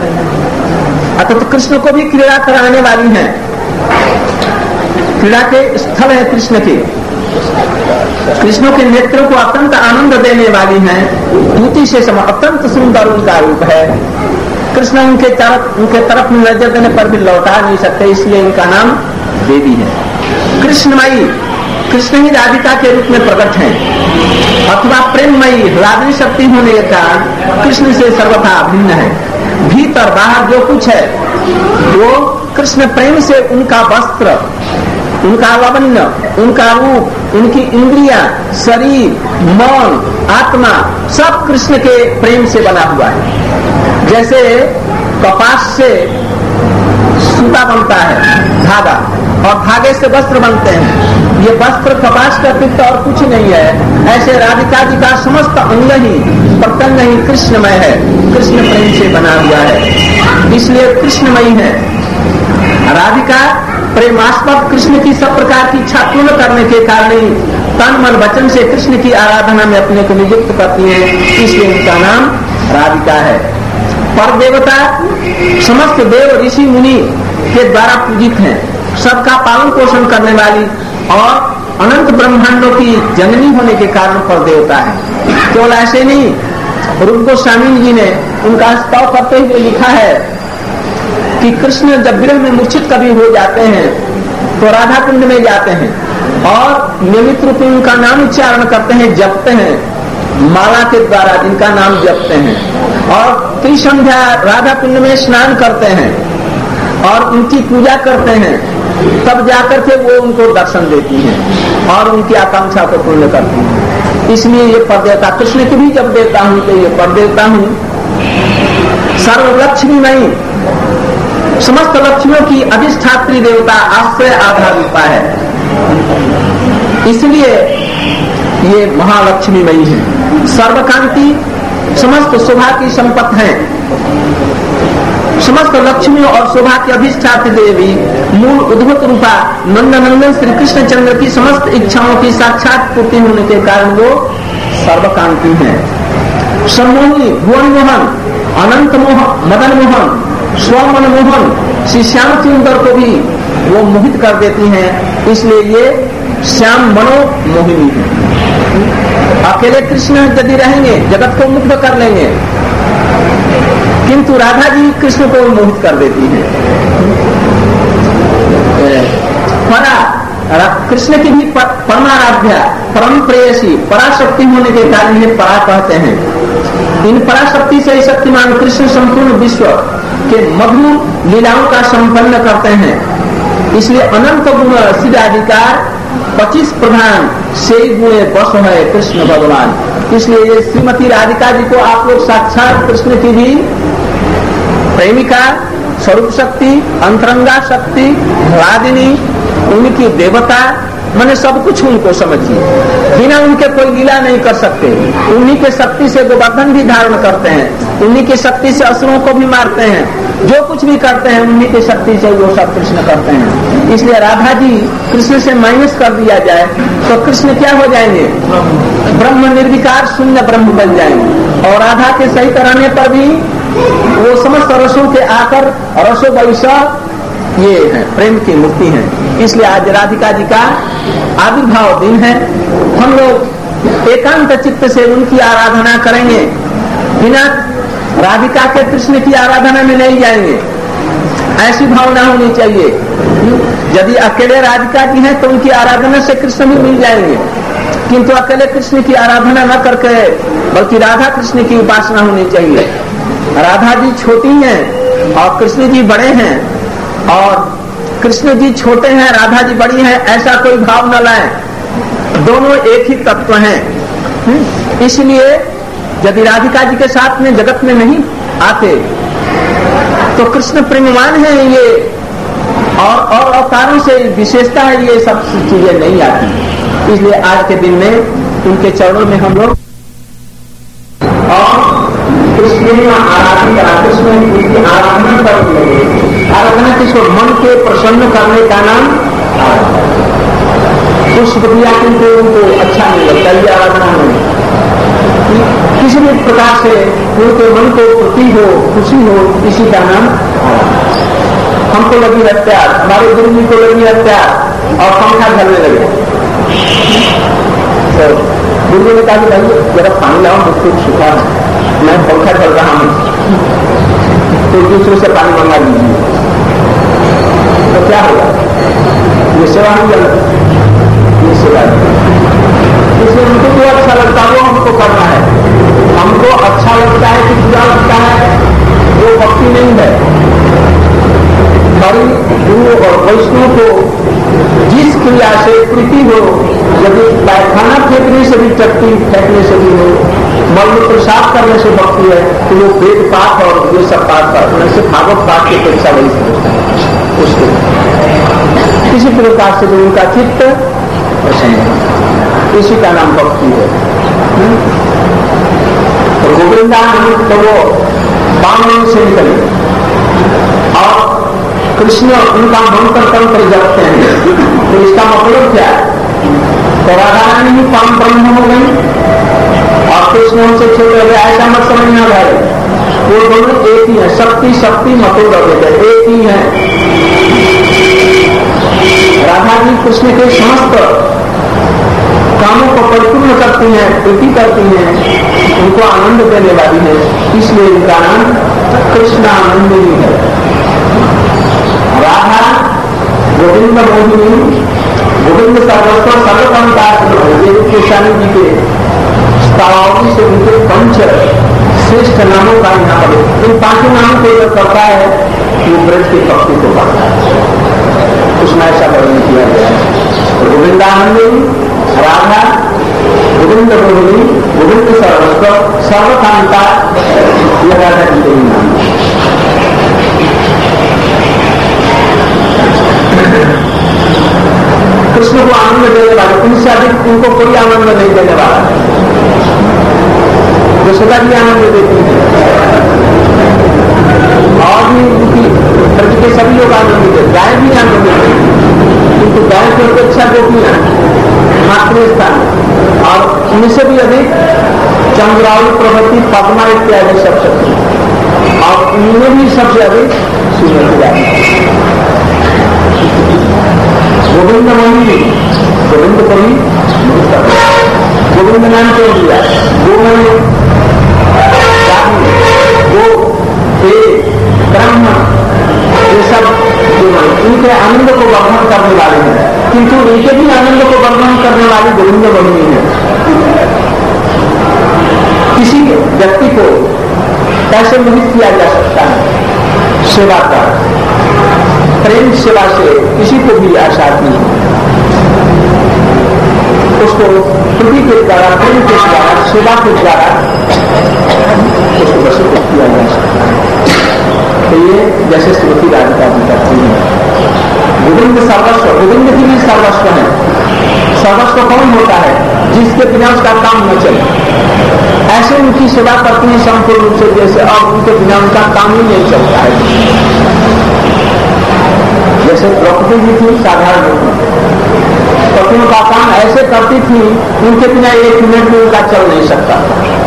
अतः तो कृष्ण को भी क्रीड़ा कराने वाली है, क्रीड़ा के स्थल है कृष्ण के, कृष्ण के नेत्रों को अत्यंत आनंद देने वाली है, दूती से सम अत्यंत सुंदर उनका रूप है। कृष्ण उनके तरफ उनके तरफ नजर देने पर भी लौटा नहीं सकते, इसलिए इनका नाम देवी है। कृष्णमयी कृष्ण ही राधिका के रूप में प्रकट है अथवा प्रेममयी राधनी शक्ति होने के कारण कृष्ण से सर्वथा भिन्न है। भीतर बाहर जो कुछ है वो कृष्ण प्रेम से उनका वस्त्र, उनका लावण्य, उनका रूप, उनकी इंद्रियां, शरीर, मन, आत्मा सब कृष्ण के प्रेम से बना हुआ है। जैसे कपास से सूता बनता है धागा और धागे से वस्त्र बनते हैं, ये वस्त्र कपास का पित्त और कुछ नहीं है। ऐसे राधिका जी का समस्त अंग ही प्रत्यंग ही कृष्णमय है, कृष्ण प्रेम से बना हुआ है, इसलिए कृष्णमयी है। राधिका प्रेमास्पद कृष्ण की सब प्रकार की इच्छा पूर्ण करने के कारण ही तन मन वचन से कृष्ण की आराधना में अपने को नियुक्त करती है, इसलिए उनका नाम राधिका है। पर देवता समस्त देव ऋषि मुनि के द्वारा पूजित हैं, सबका पालन पोषण करने वाली और अनंत ब्रह्मांडों की जननी होने के कारण पर देवता है। केवल ऐसे नहीं, रूप गोस्वामी जी ने उनका स्तव करते हुए लिखा है कि कृष्ण जब विरह में मूर्छित कभी हो जाते हैं तो राधा कुंड में जाते हैं और नियमित रूप में उनका नाम उच्चारण करते हैं, जपते हैं माला के द्वारा, जिनका नाम जपते हैं और त्रिसंध्या राधा कुंड में स्नान करते हैं और उनकी पूजा करते हैं, तब जाकर के वो उनको दर्शन देती हैं और उनकी आकांक्षा को पूर्ण करती हैं। इसलिए ये परदेवता कृष्ण की भी जब देता हूं तो ये परदेवता हूं। सर्वलक्ष्मीमयी समस्त लक्ष्मियों की अधिष्ठात्री देवता आश्रय आधार रूपा है, इसलिए ये महालक्ष्मीमयी है। सर्वकांति समस्त शोभा की संपत्ति है, समस्त लक्ष्मियों और शोभा की अधिष्ठात्री देवी मूल उद्भूत रूपा नंदनंदन श्री कृष्ण चंद्र की समस्त इच्छाओं की साक्षात पूर्ति होने के कारण वो सर्वकांति है। सम्मोही भुवन मोहन अनंत मोहन मदन मोहन स्वमन मोहन श्री श्याम सुंदर को भी वो मोहित कर देती हैं, इसलिए ये श्याम मनो मोहिनी है। अकेले कृष्ण यदि रहेंगे जगत को मुक्त कर लेंगे, किंतु राधा जी कृष्ण को मोहित कर देती है। परा कृष्ण की भी परमाराध्या परम प्रेयसी पराशक्ति होने के कारण ये परा कहते हैं। इन पराशक्ति से शक्तिमान कृष्ण संपूर्ण विश्व के मधुर लीलाओं का संपन्न करते हैं, इसलिए अनंत गुण सिद्धाधिकार पच्चीस प्रधान से गुणे बस है कृष्ण भगवान। इसलिए ये श्रीमती राधिका जी को आप लोग साक्षात कृष्ण की भी प्रेमिका, स्वरूप शक्ति, अंतरंगा शक्ति, ह्लादिनी, उनकी देवता, मैंने सब कुछ उनको समझिए। बिना उनके कोई लीला नहीं कर सकते। उन्हीं के शक्ति से गोवर्धन भी धारण करते हैं, उन्हीं की शक्ति से असुरों को भी मारते हैं, जो कुछ भी करते हैं उन्हीं की शक्ति से वो सब कृष्ण करते हैं। इसलिए राधा जी कृष्ण से माइनस कर दिया जाए तो कृष्ण क्या हो जाएंगे? ब्रह्म निर्विकार शून्य ब्रह्म बन जाएंगे। और राधा के सही कराने पर भी वो समस्त रसों के आकर रसो वैसा ये है, प्रेम की मुक्ति है। इसलिए आज राधिका जी का आविर्भाव दिन है। हम लोग एकांत चित्त से उनकी आराधना करेंगे, बिना राधिका के कृष्ण की आराधना में नहीं जाएंगे। ऐसी भावना होनी चाहिए। यदि अकेले राधिका जी हैं तो उनकी आराधना से कृष्ण भी मिल जाएंगे, किंतु अकेले कृष्ण की आराधना न करके बल्कि राधा कृष्ण की उपासना होनी चाहिए। राधा जी छोटी हैं और कृष्ण जी बड़े हैं, और कृष्ण जी छोटे हैं, राधा जी बड़ी हैं, ऐसा कोई भाव न लाए। दोनों एक ही तत्व हैं। इसलिए यदि राधिका जी के साथ में जगत में नहीं आते तो कृष्ण प्रेमवान है ये, और और अवतारों से विशेषता है, ये सब चीजें नहीं आती। इसलिए आज के दिन में उनके चरणों में हम लोग और कृष्ण आराधना कृष्ण की आराधना कर आराधना किसको? मन के प्रसन्न करने का नाम पुष्प दिया, किंतु उनको अच्छा नहीं लगता ये आराधना में। किसी भी प्रकार से उनके मन को खुशी हो खुशी हो इसी का नाम। हमको लगी है प्यार, हमारे गुरु जी को लगी है प्यार और पंखा झलने लगे तो गुरु ने कहा कि भाई जरा पानी लाओ, मुझको सूखा मैं पंखा चल रहा हूँ, तो दूसरे से पानी मंगा लीजिए। तो क्या होगा? ये सेवा नहीं करना, ये सेवा इसलिए उनको जो अच्छा लगता है वो हमको करना है। हमको अच्छा लगता है कि बुरा लगता है वो भक्ति नहीं है। हरि गुरु और वैष्णव को जिस क्रिया से प्रीति हो, यदि पैखाना फेंकने से भी, चट्टी फेंकने से भी हो, मलमूत्र साफ करने से भक्ति है, तो वो वेद पाठ और ये सब पाठ करने से भागवत पाठ की अपेक्षा वही समझता है उसके। किसी प्रकार से जो उनका चित्त प्रसन्न है, इसी का नाम भक्ति है। तो गोविंदानंद तो वो बामन से निकले और कृष्ण उनका मंत्र तंत्र जपते हैं, तो इसका मतलब क्या है? तो राधा रानी ही परम ब्रह्म हो गई और कृष्ण उनसे छोटे हो गए, ऐसा मत समझना भाई। वो दोनों एक ही है, शक्ति शक्ति मतो लगे एक ही है। राधा जी कृष्ण के समस्त कामों को परिपूर्ण करती हैं, प्रीति करती हैं, उनको आनंद देने वाली है, इसलिए इनका नाम कृष्णानंदिनी है। राधा गोविंद मोहिनी, गोविंद सर्वस्व सर्वकंता स्वामी जी के स्थावरी से उनके पंच श्रेष्ठ नामों का यहाँ पर इन पांचों नामों को जो करता है वो ब्रज की भक्ति को करता है, उसमें ऐसा वर्णन किया गया है। गोविंदानंदिनी, राधा, गोविंद मोहिनी, गोविंद सर्वस्व सर्वकांता, यह राधा जी के नाम है। कृष्ण को आनंद देने वाले, उनसे अधिक उनको कोई आनंद नहीं देने वाला है। यशोदा जी आनंद देती है और भी उनकी ब्रज के सभी लोग आनंद देते, गाय भी आनंद देते हैं, किंतु गाय की अपेक्षा गोपियां मातृ स्थान और उनसे भी अधिक चंद्रावली, प्रवृत्ति, पद्मा इत्यादि सब शक्ति और उनमें भी सबसे अधिक श्रीमती राधिका। गोविंद मोहिनी, गोविंद को ही गोविंद नाम क्यों दिया? गोविंद गो ब्रह्म ये सब इनके आनंद को वर्णन करने वाले हैं, किंतु इनके भी आनंद को वर्णन करने वाली गोविंद मोहिनी है। किसी व्यक्ति को कैसे मोहित किया जा सकता है? सेवा कर, प्रेम सेवा से किसी को भी आशा नहीं। उसको कृति के द्वारा, प्रेम के द्वारा, सेवा के द्वारा उसको वशीकृत किया जा सकता है। तो ये जैसे श्रीमती राधिका जी करती है, गोविंद सर्वस्व, गोविंद की भी सर्वस्व है। सर्वस्व कौन होता है? जिसके बिना उसका काम न चले। ऐसे उनकी सेवा करती है संपूर्ण रूप से, जैसे अब उनके बिना उनका काम ही नहीं चलता है। जैसे द्रौपदी जी थी साधारण रूप में, पतियों का काम ऐसे करती थी, उनके बिना एक मिनट में उनका चल नहीं सकता।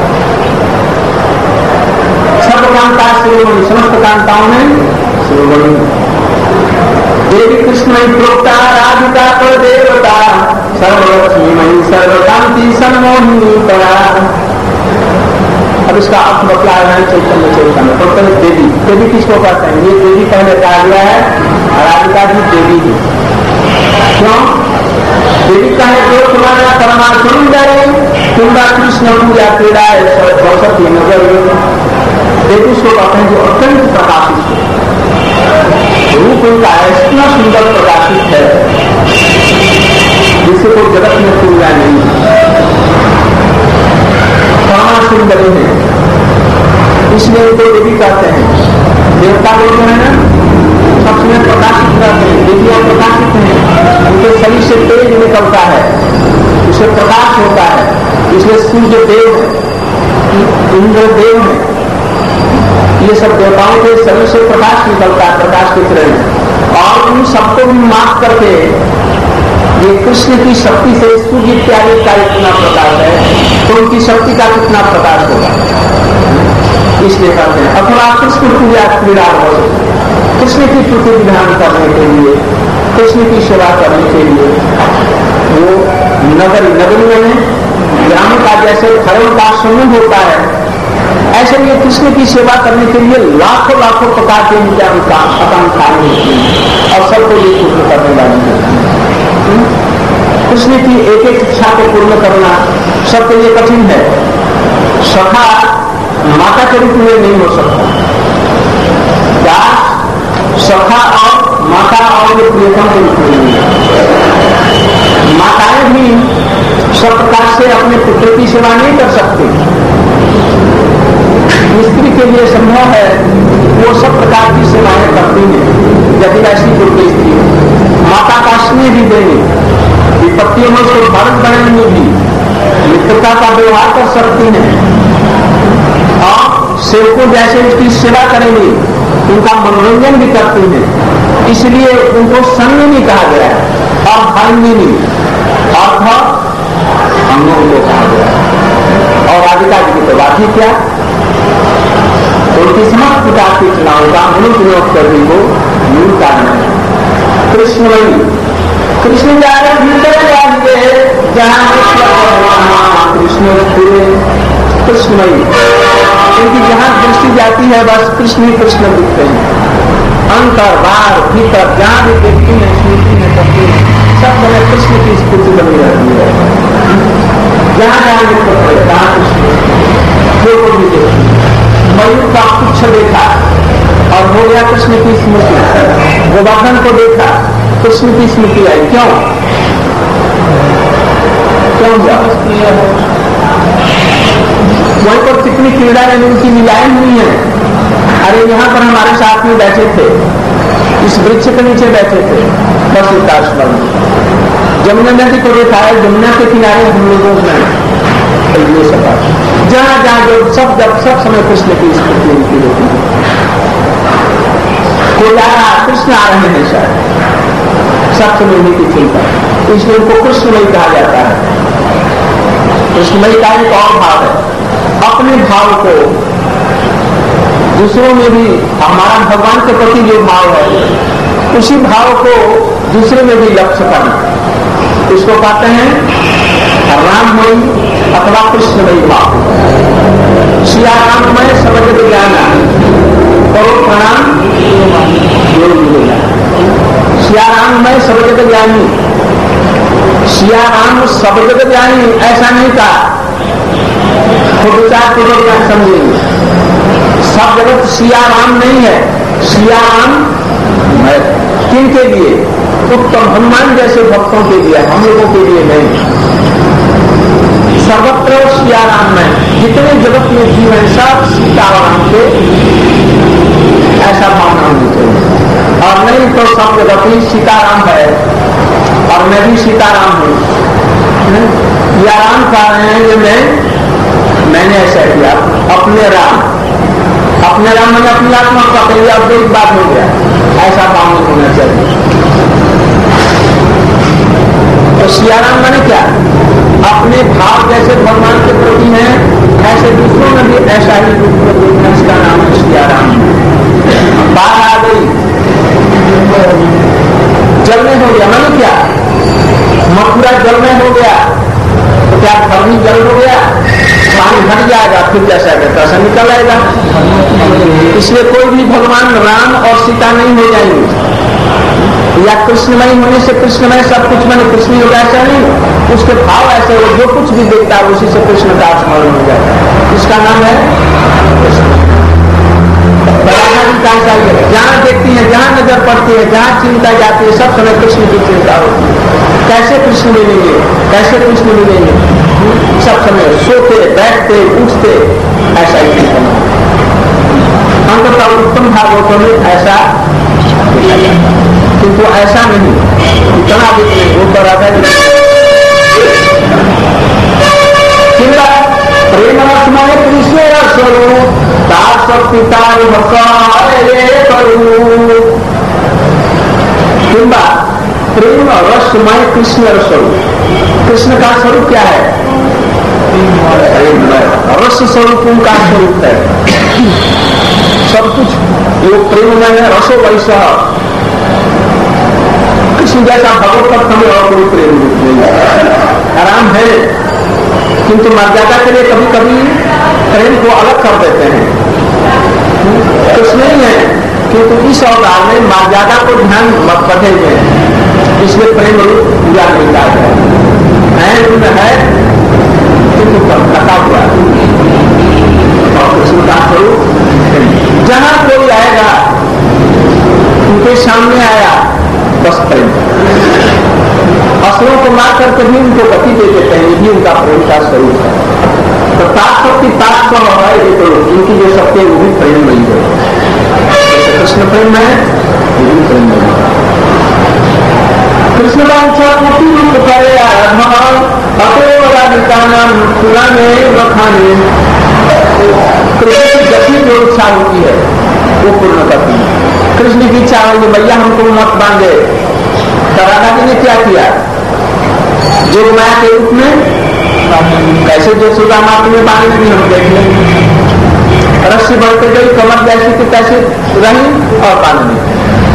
सब कांता शिरोमणि, समस्त कांताओं में शिरोमणि। देवी कृष्ण प्रोक्ता राधिका पर देवता, सर्वलक्ष्मीमयी सर्वकांति सन्मोहिनी परा। अब इसका अर्थ बतला रहे हैं चैतन्य चैतन्य। तो पहले देवी, देवी किसको कहते हैं? ये देवी पहले कहा गया है, राधिका जी देवी है। क्यों? देवी कहे जो तुम्हारा परमा सुंदर तुम्हारा कृष्ण पूजा क्रीड़ा सरस्वती नगर। देवी उसको कहते हैं जो अत्यंत प्रकाशित है, रूप उनका इतना सुंदर प्रकाशित है जिससे कोई जगत में तुलना नहीं है। परमा सुंदर है, इसलिए उनको देवी कहते हैं। देवता लोग जो है ना सबसे प्रकाशित रहते हैं, देवियां प्रकाशित हैं, उनके शरीर से तेज निकलता है, उससे प्रकाश होता है। इसलिए सूर्य देव है, इंद्र देव है, ये सब देवताओं के शरीर से प्रकाश निकलता है, प्रकाश की किरण। और उन सबको भी माफ करके ये कृष्ण की शक्ति से सूर्य इत्यादि का इतना प्रकाश है, तो उनकी शक्ति का कितना प्रकाश होगा। इसलिए कहते हैं अथवा कृष्ण पूजा क्रीड़ा हो, कृष्ण की स्तुति विधान करने के लिए, कृष्ण की सेवा करने के लिए वो नगरी, नगरी में ग्राम का जैसे खड़ों का समूह होता है, ऐसे ये कृष्ण की सेवा करने के लिए लाखों लाखों प्रकार के उनके आकांक्षाएं होती हैं और सबको ये पूर्ण करने वाली होती है। कृष्ण की एक एक इच्छा को पूर्ण करना सबके लिए कठिन है। सखा माता के रूप में नहीं हो सकता। दास सखा और माता और प्रियतम के रूप में नहीं। माताएं भी सब प्रकार से अपने पुत्र की सेवा नहीं कर सकती। स्त्री के लिए संभव है, वो सब प्रकार की सेवाएं करती हैं यदि ऐसी पुत्र स्त्री है। माता का स्नेह भी देने, विपत्तियों में उसको भारत बनाने में भी मित्रता का व्यवहार कर सकती हैं और सेवकों जैसे उसकी सेवा करेंगे, उनका मनोरंजन भी करती हैं। इसलिए उनको संगिनी कहा गया है और भांगिनी अर्थात अंगों को कहा गया है। और राधिका जी की तो बात ही क्या, उनकी समस्त प्रकार की चुनाव का अनुप्रयोग करने को मूल कारण है। कृष्णमयी, कृष्ण जा रहे भीतर जाएंगे जहां कृष्ण पूरे कृष्णमयी, क्योंकि जहां दृष्टि जाती है बस कृष्ण ही कृष्ण दिखते हैं। अंतर बाहर भीतर जहां भी देखती है, स्मृति में करती है, सब समय कृष्ण की स्थिति बनी रहती है। जहां जहां लिखते पड़े जहां कृष्ण जो को भी देखती है। मयूर का पुच्छ देखा और हो गया कृष्ण की स्मृति। गोवर्धन को देखा, कृष्ण की स्मृति आई। क्यों क्यों वहीं पर कितनी क्रीड़ा यानी उनकी लीलाएं हुई है। अरे यहाँ पर हमारे साथ में बैठे थे, इस वृक्ष के नीचे बैठे थे, बस उताश्रम जमुना नदी को देखा है, जमुना के किनारे हम लोगों ने ये सब जहां जहां जो सब जब सब समय कृष्ण की स्मृति उनकी होती है। कोई आ रहा, कृष्ण आ रहे हैं शायद, सब समय की चिंता, इसलिए उनको कृष्णमयी कहा जाता है। कृष्णमयी का एक और भाव है, अपने भाव को दूसरों में भी, हमारा भगवान के प्रति जो भाव है उसी भाव को दूसरे में भी लक्ष्य करना, इसको कहते हैं राममयी अथवा कृष्णमयी भाव। सिया राममय समझ जाना, करो प्रणाम योग मिलेगा। सिया राममय सब जगत ज्ञानी, सिया राम सब जगत ज्ञानी ऐसा नहीं कहा, खुद विचार पूर्वक समझेंगे। सब जगत सिया राम नहीं है, सिया राम किन के लिए? उत्तम हनुमान जैसे भक्तों के लिए, हम लोगों के लिए नहीं। सर्वत्र सियाराम में, जितने जगत में जीव है सब सीताराम के ऐसा भावना होनी चाहिए। और नहीं तो सब जगत ही सीताराम है और मैं भी सीताराम हूँ, या राम कह रहे हैं कि मैं मैंने ऐसा किया, अपने राम अपने राम मैंने अपनी आत्मा का पहले अब एक बात हो गया, ऐसा काम नहीं होना चाहिए। तो सियाराम मैंने क्या, अपने भाव जैसे भगवान के प्रति हैं ऐसे दूसरों में भी ऐसा ही रूप को देखना, इसका नाम है सियाराम। बाढ़ आ गई, जल में हो गया, मैंने क्या मथुरा जल में हो गया, तो क्या धर्मी जल हो गया, पानी भर जाएगा, फिर जैसा कहता ऐसा निकल आएगा। इसलिए कोई भी भगवान राम और सीता नहीं हो जाएंगे, या कृष्णमय होने से कृष्णमय सब कुछ मैंने कृष्ण हो ऐसा नहीं, उसके भाव ऐसे हो, जो कुछ भी देखता है उसी से कृष्ण का स्मरण हो जाता है, इसका नाम है कृष्ण। जहां देखती है, जहां नजर पड़ती है, जहां चिंता जाती है, सब समय कृष्ण की चिंता होती है। कैसे कृष्ण मिलेंगे, कैसे कृष्ण मिलेंगे, सब समय सोते बैठते उठते ऐसा ही चिंतन। अंततः उत्तम भागवतों में ऐसा देखा जाता, किंतु ऐसा नहीं, इतना भी नहीं वो तो राधा जी प्रेम रसमय कृष्ण स्वरूप दास पिता किंबा प्रेम रसमय कृष्ण स्वरूप। कृष्ण का स्वरूप क्या है, रस स्वरूप उनका स्वरूप है, सब कुछ जो प्रेममय है, रसो वैसा कृष्ण जैसा भगवत हमें और कोई प्रेम नहीं, आराम है, किंतु मर्यादा के लिए कभी कभी प्रेम को अलग कर देते हैं। कृष्ण नहीं है, किंतु इस अवतार में मर्यादा को ध्यान मत बढ़े हुए हैं, इसलिए प्रेम रूप पूरा नहीं जाता है, है किंतु लगा हुआ। और कृष्ण का स्वरूप जहां कोई आएगा उनके सामने आया बस प्रेम, असुरों को मार करके भी उनको गति दे देते हैं, ये भी उनका प्रेम का स्वरूप है। तो ताप शक्ति ताप का है, ये तो इनकी जो शक्ति है वो भी प्रेम नहीं है, जैसे कृष्ण प्रेम है ये भी प्रेम नहीं है। कृष्ण कोटि रूप करे अतोराधिका नाम पुराने बखाने, कृष्ण की गति जो इच्छा होती है वो पूर्ण करती है। कृष्ण की इच्छा होगी भैया हमको मत बांधे, तो राधा जी ने क्या किया, जो माया के रूप में कैसे जो सुधा माता में बांध दी, हम देख लेंगे रस्सी बढ़ते गई कमर जैसी कि कैसे रही और बांध दी।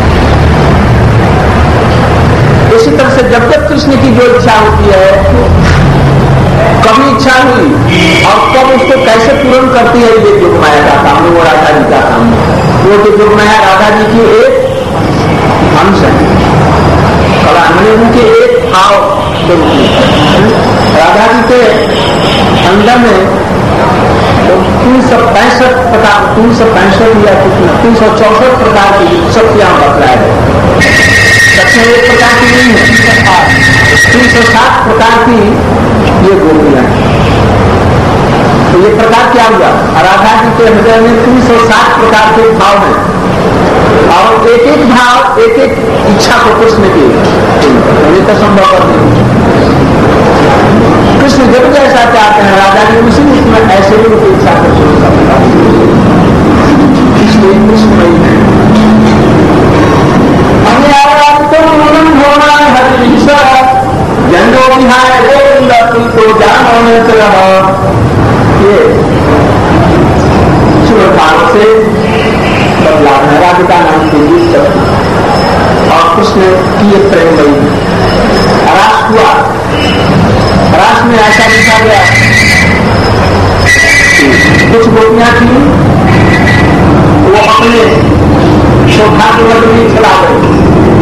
इसी तरह से जब तक कृष्ण की जो इच्छा होती है, कभी इच्छा हुई और कब उसको कैसे पूर्ण करती है, ये जो माया का काम है, वो राधा जी का काम है। वो जो जो माया राधा जी की एक अंश है, कला उनके एक भाव के रूप में राधा जी के अंदर में तो तीन सौ पैंसठ प्रकार तीन सौ पैंसठ या कितना तीन सौ चौसठ प्रकार की शक्तियां बतलाए गए, सबसे एक प्रकार की नहीं है, तीन सौ साठ प्रकार की ये गोपियां। तो ये प्रकार क्या हुआ, राधा जी के हृदय में तीन सौ साठ प्रकार के भाव हैं और एक एक भाव एक एक इच्छा को कृष्ण की, ये तो संभव नहीं। कृष्ण जब जैसा चाहते हैं राजा जी उसी उसमें ऐसे ही उनकी इच्छा को शुरू करता है, इसलिए कृष्ण नहीं है। जनो विहाय गोविंद तो जानो न चलह, ये शिवकाल से बदला है, राधिका नाम के गीत और कृष्ण की ये प्रेम बनी। रास हुआ, रास में ऐसा लिखा गया, कुछ गोपियां थी वो अपने सौभाग्य वर्ग में चला गई,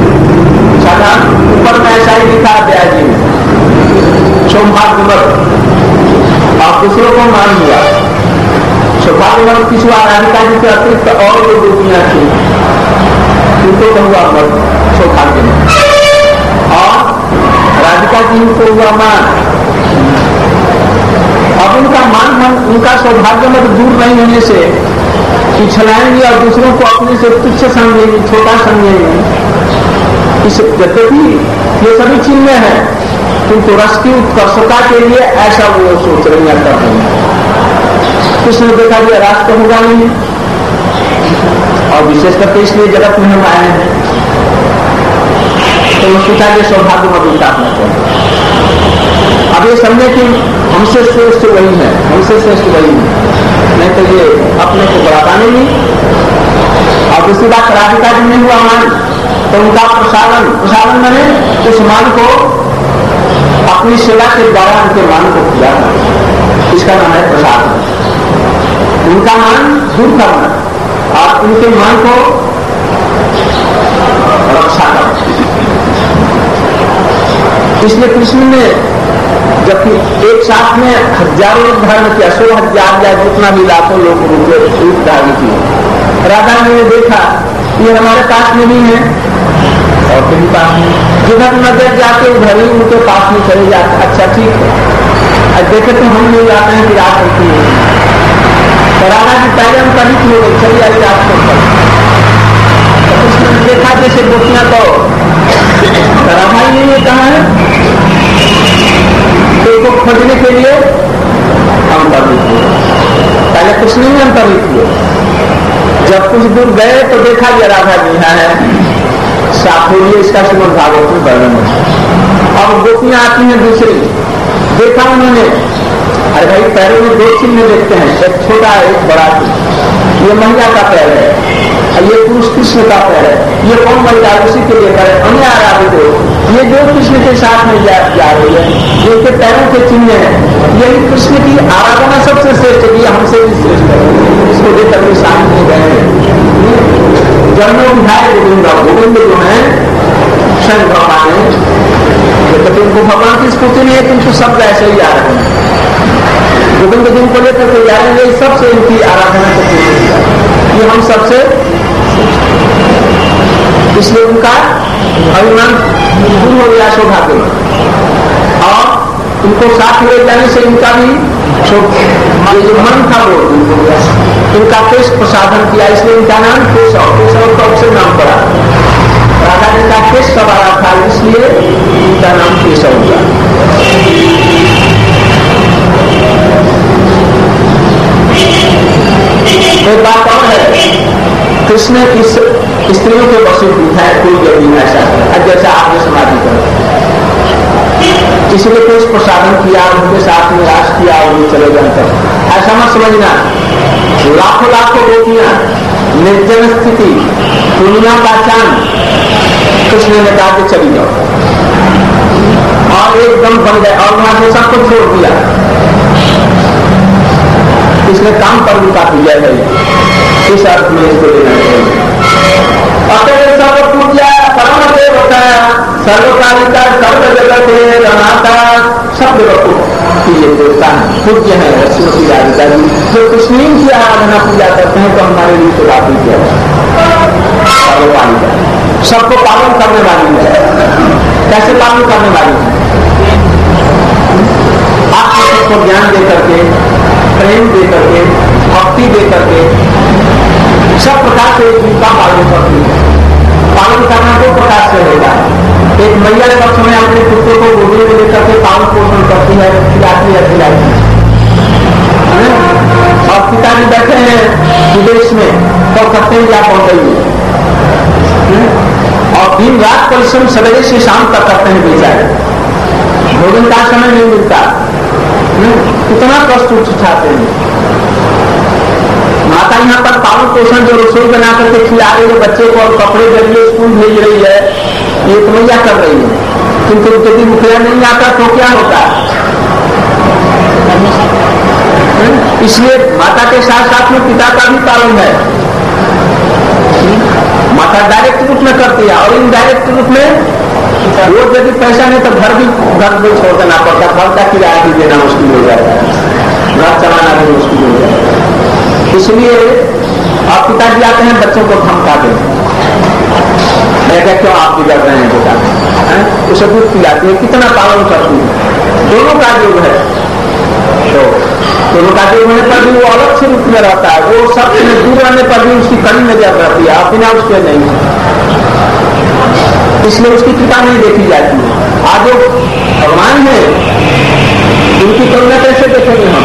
ऊपर में ऐसा ही लिखा गया जी सौभाग्य वर्ग और दूसरों को मान हुआ। सौभाग्य वर्ग किस हुआ, राधिका जी के अतिरिक्त और जो गोपियां थी उनको तो हुआ वर्ग सौभाग्य में, और राधिका जी को हुआ मान। अब उनका मान हम उनका सौभाग्य मत दूर नहीं होने से पिछलाएंगे और दूसरों को अपने से तुच्छ समझेंगे, छोटा समझेंगे। इस यद्यपि ये सभी चिन्ह है, किंतु रस की उत्कर्षता के लिए ऐसा वो सोच रही है, कर रही है। कृष्ण ने देखा कि रास तो होगा नहीं, और विशेष करके इसलिए जगत में हम आए हैं, तो उसका ये सौभाग्य मत उतारना चाहिए। अब ये समझे कि हमसे श्रेष्ठ वही है, हमसे श्रेष्ठ वही है, नहीं तो ये अपने को बढ़ाता नहीं। और दूसरी बात, राधिका जी नहीं हुआ मान, तो उनका प्रसारण प्रसारण मैंने उस मान को अपनी सेवा के द्वारा उनके मान को किया, इसका नाम है प्रसारण। उनका मान दूर करना और उनके मान को रक्षा करना। इसलिए कृष्ण ने जबकि एक साथ में हजारों लोग धर्म किया, सौ हजार या जितना भी लाखों लोग उनके रूप धारण किए, राधा ने देखा ये हमारे पास में नहीं है और कहीं पास में, जिधर नजर जाके उधर ही उनके पास में चले जाते। अच्छा ठीक है, अब देखे तो हम नहीं जाते हैं कि रात होती है, तो राधा जी पहले हम कभी हो गए, चलिए आई रात को। कृष्ण ने देखा जैसे गोपियां तो राधा जी ने कहा है, तो को खोजने के लिए अंतर्हित हुए। पहले कृष्ण ही अंतर्हित हुए, जब कुछ दूर गए तो देखा गया राधा जी है साफोलिए, इसका श्रीमद् भागवत में वर्णन है। और गोपियां आती हैं दूसरी, देखा उन्होंने, अरे भाई पैरों में दो चिन्ह देखते हैं, एक छोटा एक बड़ा चिन्ह, ये महिला का पैर है, ये पुरुष कृष्ण का पैर है, ये कौन महिला उसी के लिए पैर, अन्य आराधित हो, ये जो कृष्ण के साथ में जा, जा रही है, जिनके पैरों के चिन्ह है, यही कृष्ण की आराधना सबसे श्रेष्ठ है, हमसे भी श्रेष्ठ है। इसको देखकर भी सामने गए जन्मों विधाय गोविंद, गोविंद जो है स्वयं भगवान है, तो उनको भगवान की स्फूर्ति नहीं है, किंतु सब ऐसे ही आ रहे हैं। गोविंद जिनको लेकर के जा रहे हैं, सबसे इनकी आराधना करते हैं, ये हम सबसे, इसलिए उनका अभिमान दूर हो गया सौभाग्य में, और उनको साथ ले जाने से इनका भी ये जो मन था वो इनका केश प्रसाधन किया, इसलिए इनका नाम केशव, केशव कब से नाम पड़ा, राधा जी का केश सवारा था, इसलिए इनका नाम केशव हुआ। एक बात और है, कृष्ण इस स्त्रियों के वशीभूत है, कोई व्यक्ति ऐसा है जैसा आपने समाधि कर, इसलिए कोई प्रसाधन किया, उनके साथ में राज किया और वो चले जाते, ऐसा मत समझना। लाखों लाखों गोपियां निर्जन स्थिति, दुनिया का चांद, कृष्ण ने कहा कि चली जाओ, और एकदम बन गए और वहां से सबको छोड़ दिया। इसने काम पर उनका दिया है, इस अर्थ में इसको लेना चाहिए। अतः सर्व पूज्या परम देवता सर्वकालिका सर्व जगत रमाता, सब जगतों की ये देवता है, पूज्य है श्रीमती राधिका जी, जो कृष्ण की आराधना पूजा करते हैं तो हमारे लिए तो बात ही किया सर्वकालिका, सबको पालन करने वाली है। कैसे पालन करने वाली है? आप सबको ज्ञान दे करके, प्रेम दे करके, भक्ति दे करके, सब प्रकार से उनका पालन करती है। पालन करना दो प्रकार से होता है, एक मैया पक्ष में अपने पुत्र को गोदी में लेकर के पालन पोषण करती है, खिलाती है खिलाती है, और पिताजी बैठे हैं विदेश में तो करते हैं या पहुंचाइए, और दिन रात परिश्रम सवेरे से शाम तक करते हैं बेचारे, भोजन का समय नहीं मिलता, कितना कष्ट उठाते हैं। माता यहाँ पर पालन पोषण जो रसोई बना करके खिला रही है बच्चे को और कपड़े जरिए स्कूल भेज रही है, ये तो मैया कर रही है, किंतु यदि मुखिया नहीं आता तो क्या होता? इसलिए माता के साथ साथ में पिता का भी पालन है। माता डायरेक्ट रूप में करती है और इनडायरेक्ट रूप में वो यदि पैसा नहीं तो घर भी घर भी छोड़ देना पड़ता, घर का किराया भी देना मुश्किल हो जाता है, घर चलाना भी मुश्किल हो जाता है। इसलिए आप पिताजी आते हैं बच्चों को धमका दें, मैं क्या क्यों आप बिगड़ रहे हैं बेटा, उसे दूध पिलाती है, कितना पालन करती है, दोनों का योग है। तो तो लोकादेव होने पर भी वो अलग से रूप में रहता है, वो सब दूर रहने पर भी उसकी कड़ी नजर रहती है, बिना उसके नहीं, इसलिए उसकी कृपा नहीं देखी जाती है। आज जो भगवान है उनकी करुणा कैसे देखेंगे हम,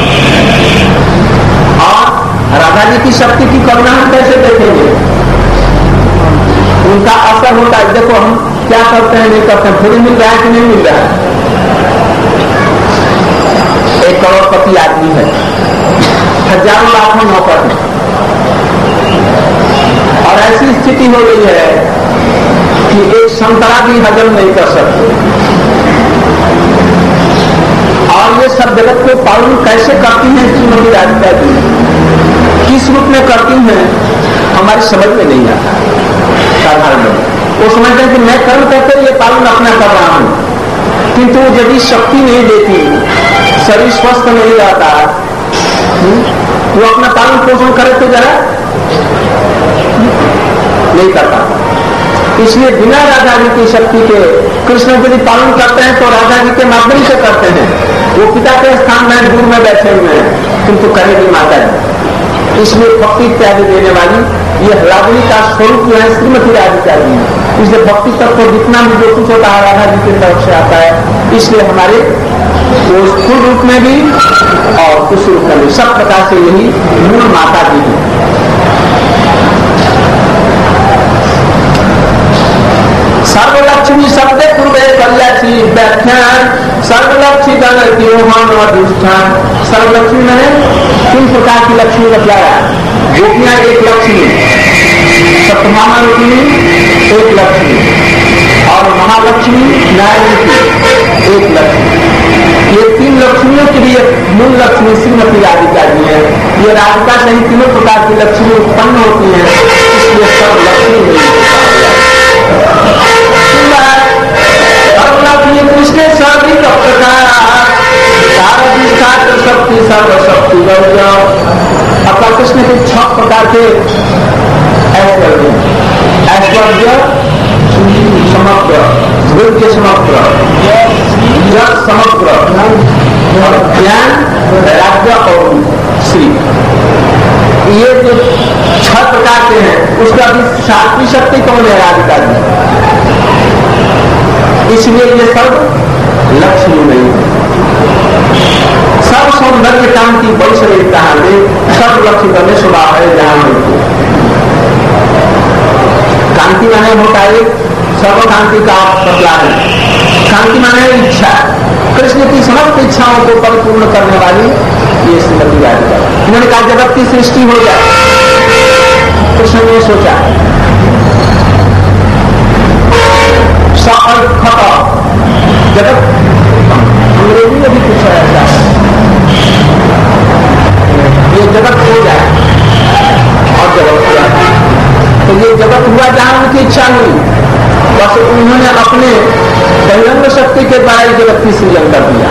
और राधा जी की शक्ति की करुणा हम कैसे देखेंगे, उनका असर होता है। देखो हम क्या करते हैं नहीं करते हैं, थोड़ी मिल रहा है कि नहीं मिल रहा है। एक करोड़पति आदमी है, हजारों लाखों नौकर है, और ऐसी स्थिति हो गई है कि एक संतरा भी हजम नहीं कर सकते, और ये सब जगत को पालन कैसे करती हैं श्रीमती राधिका जी, किस रूप में करती हैं हमारी समझ में नहीं आता। साधारण लोग वो समझते हैं कि मैं कर्म करके ये पालन अपना कर रहा हूं, किंतु यदि शक्ति नहीं देती, शरीर स्वस्थ नहीं रहता, वो अपना पालन पोषण करे तो जरा नहीं करता। इसलिए बिना राधा जी की शक्ति के कृष्ण यदि पालन करते हैं तो राधा जी के माध्यम से करते हैं। वो पिता के स्थान में दूर में बैठे हुए हैं, किंतु करेगी माता जी। इसलिए भक्ति इत्यादि देने वाली ये रागिनी का स्वरूप जो है श्रीमती राधिका जी है। इसलिए भक्ति तत्व तो जितना भी जो कुछ होता है राधा जी की तरफ से आता है, इसलिए हमारे वो स्थूल रूप में भी और कुछ रूप में भी सब प्रकार से यही मूल माता जी है। सर्वलक्ष्मी शब्द पूर्व कल्याची व्याख्यान सर्वलक्ष्मी गण त्योहान अधिष्ठान। सर्वलक्ष्मी मैंने तीन प्रकार की लक्ष्मी बतलाया। गोपियां एक लक्ष्मी, सत्यभामा रूपिणी एक लक्ष्मी, और महालक्ष्मी नारायण की एक लक्ष्मी। ये तीन लक्ष्मियों के लिए मूल लक्ष्मी श्रीमती राधिका जी है। ये राधिका से ही तीनों प्रकार की लक्ष्मी उत्पन्न होती है, इसलिए सब लक्ष्मी नहीं कृष्ण सभी प्रकार शक्ति सर्वशक्ति अपना कृष्ण के छह प्रकार के ऐश्वर्य ऐश्वर्य समग्र, धैर्य समग्र, जग समग्र, ज्ञान, राज्य और श्री, ये जो छह प्रकार के हैं उसका भी सातवीं शक्ति कौन है? राधिका जी। इसलिए ये सब लक्ष्मी नहीं है। सब सौंदर्य कांति वंश कहा सब लक्ष्य करने स्वभाव है जहां मिलती कांति माने होता है सर्व कांति का बदला है। कांति माने इच्छा, कृष्ण की समस्त इच्छाओं को परिपूर्ण करने वाली ये श्रीमती राधिका। उन्होंने कहा जगत की सृष्टि हो जाए, कृष्ण ने सोचा जगत, अंग्रेजी में भी पूछा जाता है ये जगत हो जाए और जगत हो जाए, तो ये जगत हुआ जहां उनकी इच्छा हुई, बस उन्होंने अपने बहिरंग शक्ति के द्वारा जगत की सृजन कर दिया।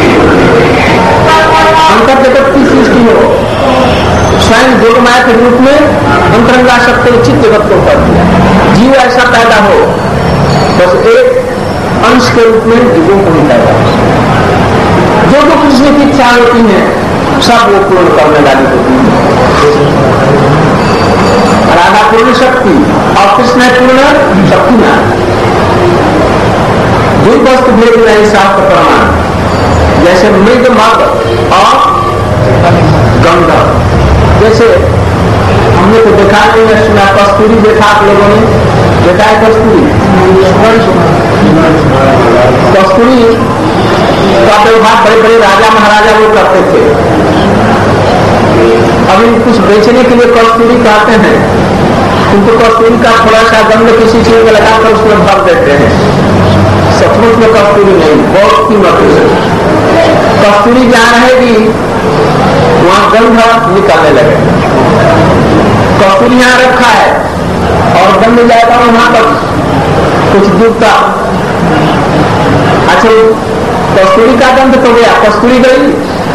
अंतर जगत की सृष्टि हो, स्वयं जोगमाया के रूप में अंतरंगा शक्ति उचित जगत को कर दिया। जीव ऐसा पैदा हो, बस एक अंश के रूप में जीवों को ही पैदा हो। जो जो कृष्ण की इच्छा होती है सब वो पूर्ण करने वाली होती है। राधा पूर्ण शक्ति और कृष्ण पूर्ण शक्तिमान। जो वस्तु भेद नहीं शास्त्र प्रमाण, जैसे मृग मद और गंध। जैसे हमने तो देखा नहीं है, सुना कस्तूरी देखा आप लोगों ने देखा है? कस्तूरी कस्तूरी का व्यवहार बड़े बड़े राजा महाराजा वो करते थे। अभी कुछ बेचने के लिए कस्तूरी कहते हैं, किंतु कस्तूरी का थोड़ा सा गंध किसी चीज में लगाकर उसमें भर देते हैं। सचमुच में कस्तूरी नहीं, बहुत कीमत है। कस्तूरी जहाँ रहेगी वहां गंध निकालने लगे। कस्तूरी यहाँ रखा है और गंध जाएगा वहां तक कुछ दूर का। अच्छा, कस्तूरी का गंध तो गया, कस्तूरी गई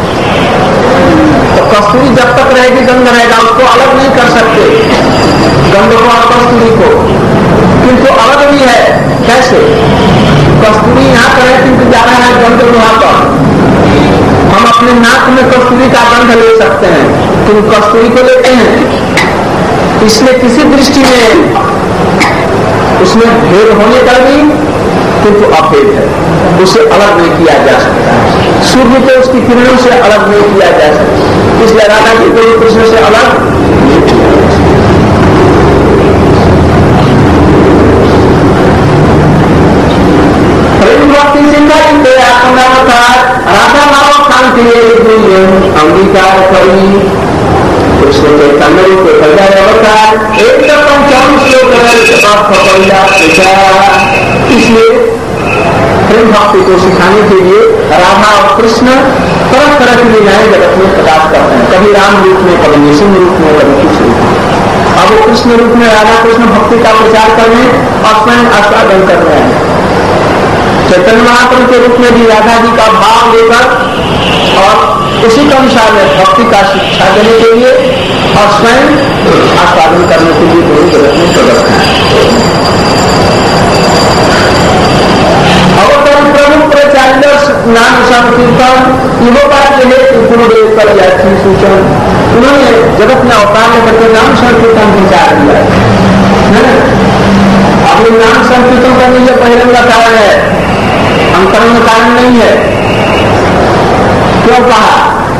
तो कस्तूरी जब तक रहेगी गंध रहेगा, उसको अलग नहीं कर सकते गंध को और कस्तूरी को। किंतु अलग भी है, कैसे? कस्तूरी यहाँ पर है किंतु जा रहा है गंध वहां पर। हम अपने नाक में कस्तूरी का गंध ले सकते हैं, तुम कस्तूरी को लेते हैं। इसलिए किसी दृष्टि में उसमें भेद होने पर भी किंतु अभेद है, उसे अलग नहीं किया जा सकता। सूर्य को उसकी किरणों से अलग नहीं किया जा सकता, इसलिए राधा जी को कृष्ण से अलग नहीं किया जा सकता। प्रेम भक्ति सिंगारी के आत्मनावतार राधा नाव खान के लिए अंगीकार करी कृष्ण के कमरे के बजाय अवतार एक पंचावन श्लोक इसलिए प्रेम भक्ति को सिखाने के लिए राधा और कृष्ण तरह तरह की लीलाएं जगत में प्रकाश करते हैं, कभी राम रूप में, कभी नृसिंह रूप में, कभी कुछ रूप में। अब वो कृष्ण रूप में राधा कृष्ण भक्ति का प्रचार करने और स्वयं आस्वादन कर रहे हैं। चैतन्य महाप्रभु के रूप में भी राधा जी का भाव लेकर और उसी के अनुसार भक्ति का शिक्षा देने के लिए और स्वयं आस्वादन करने के लिए दोनों जगत में प्रकट है। अवतरण प्रमुख प्रचार्य नाम संकीर्तन इहो बात यह गुरुदेव पर यात्री सूचन उन्होंने जगत में अवतार लेकर के नाम संकीर्तन प्रचार किया है। अभी नाम संकीर्तन करने के पहले का कारण है, अंतरंग कारण नहीं है। क्यों कहा?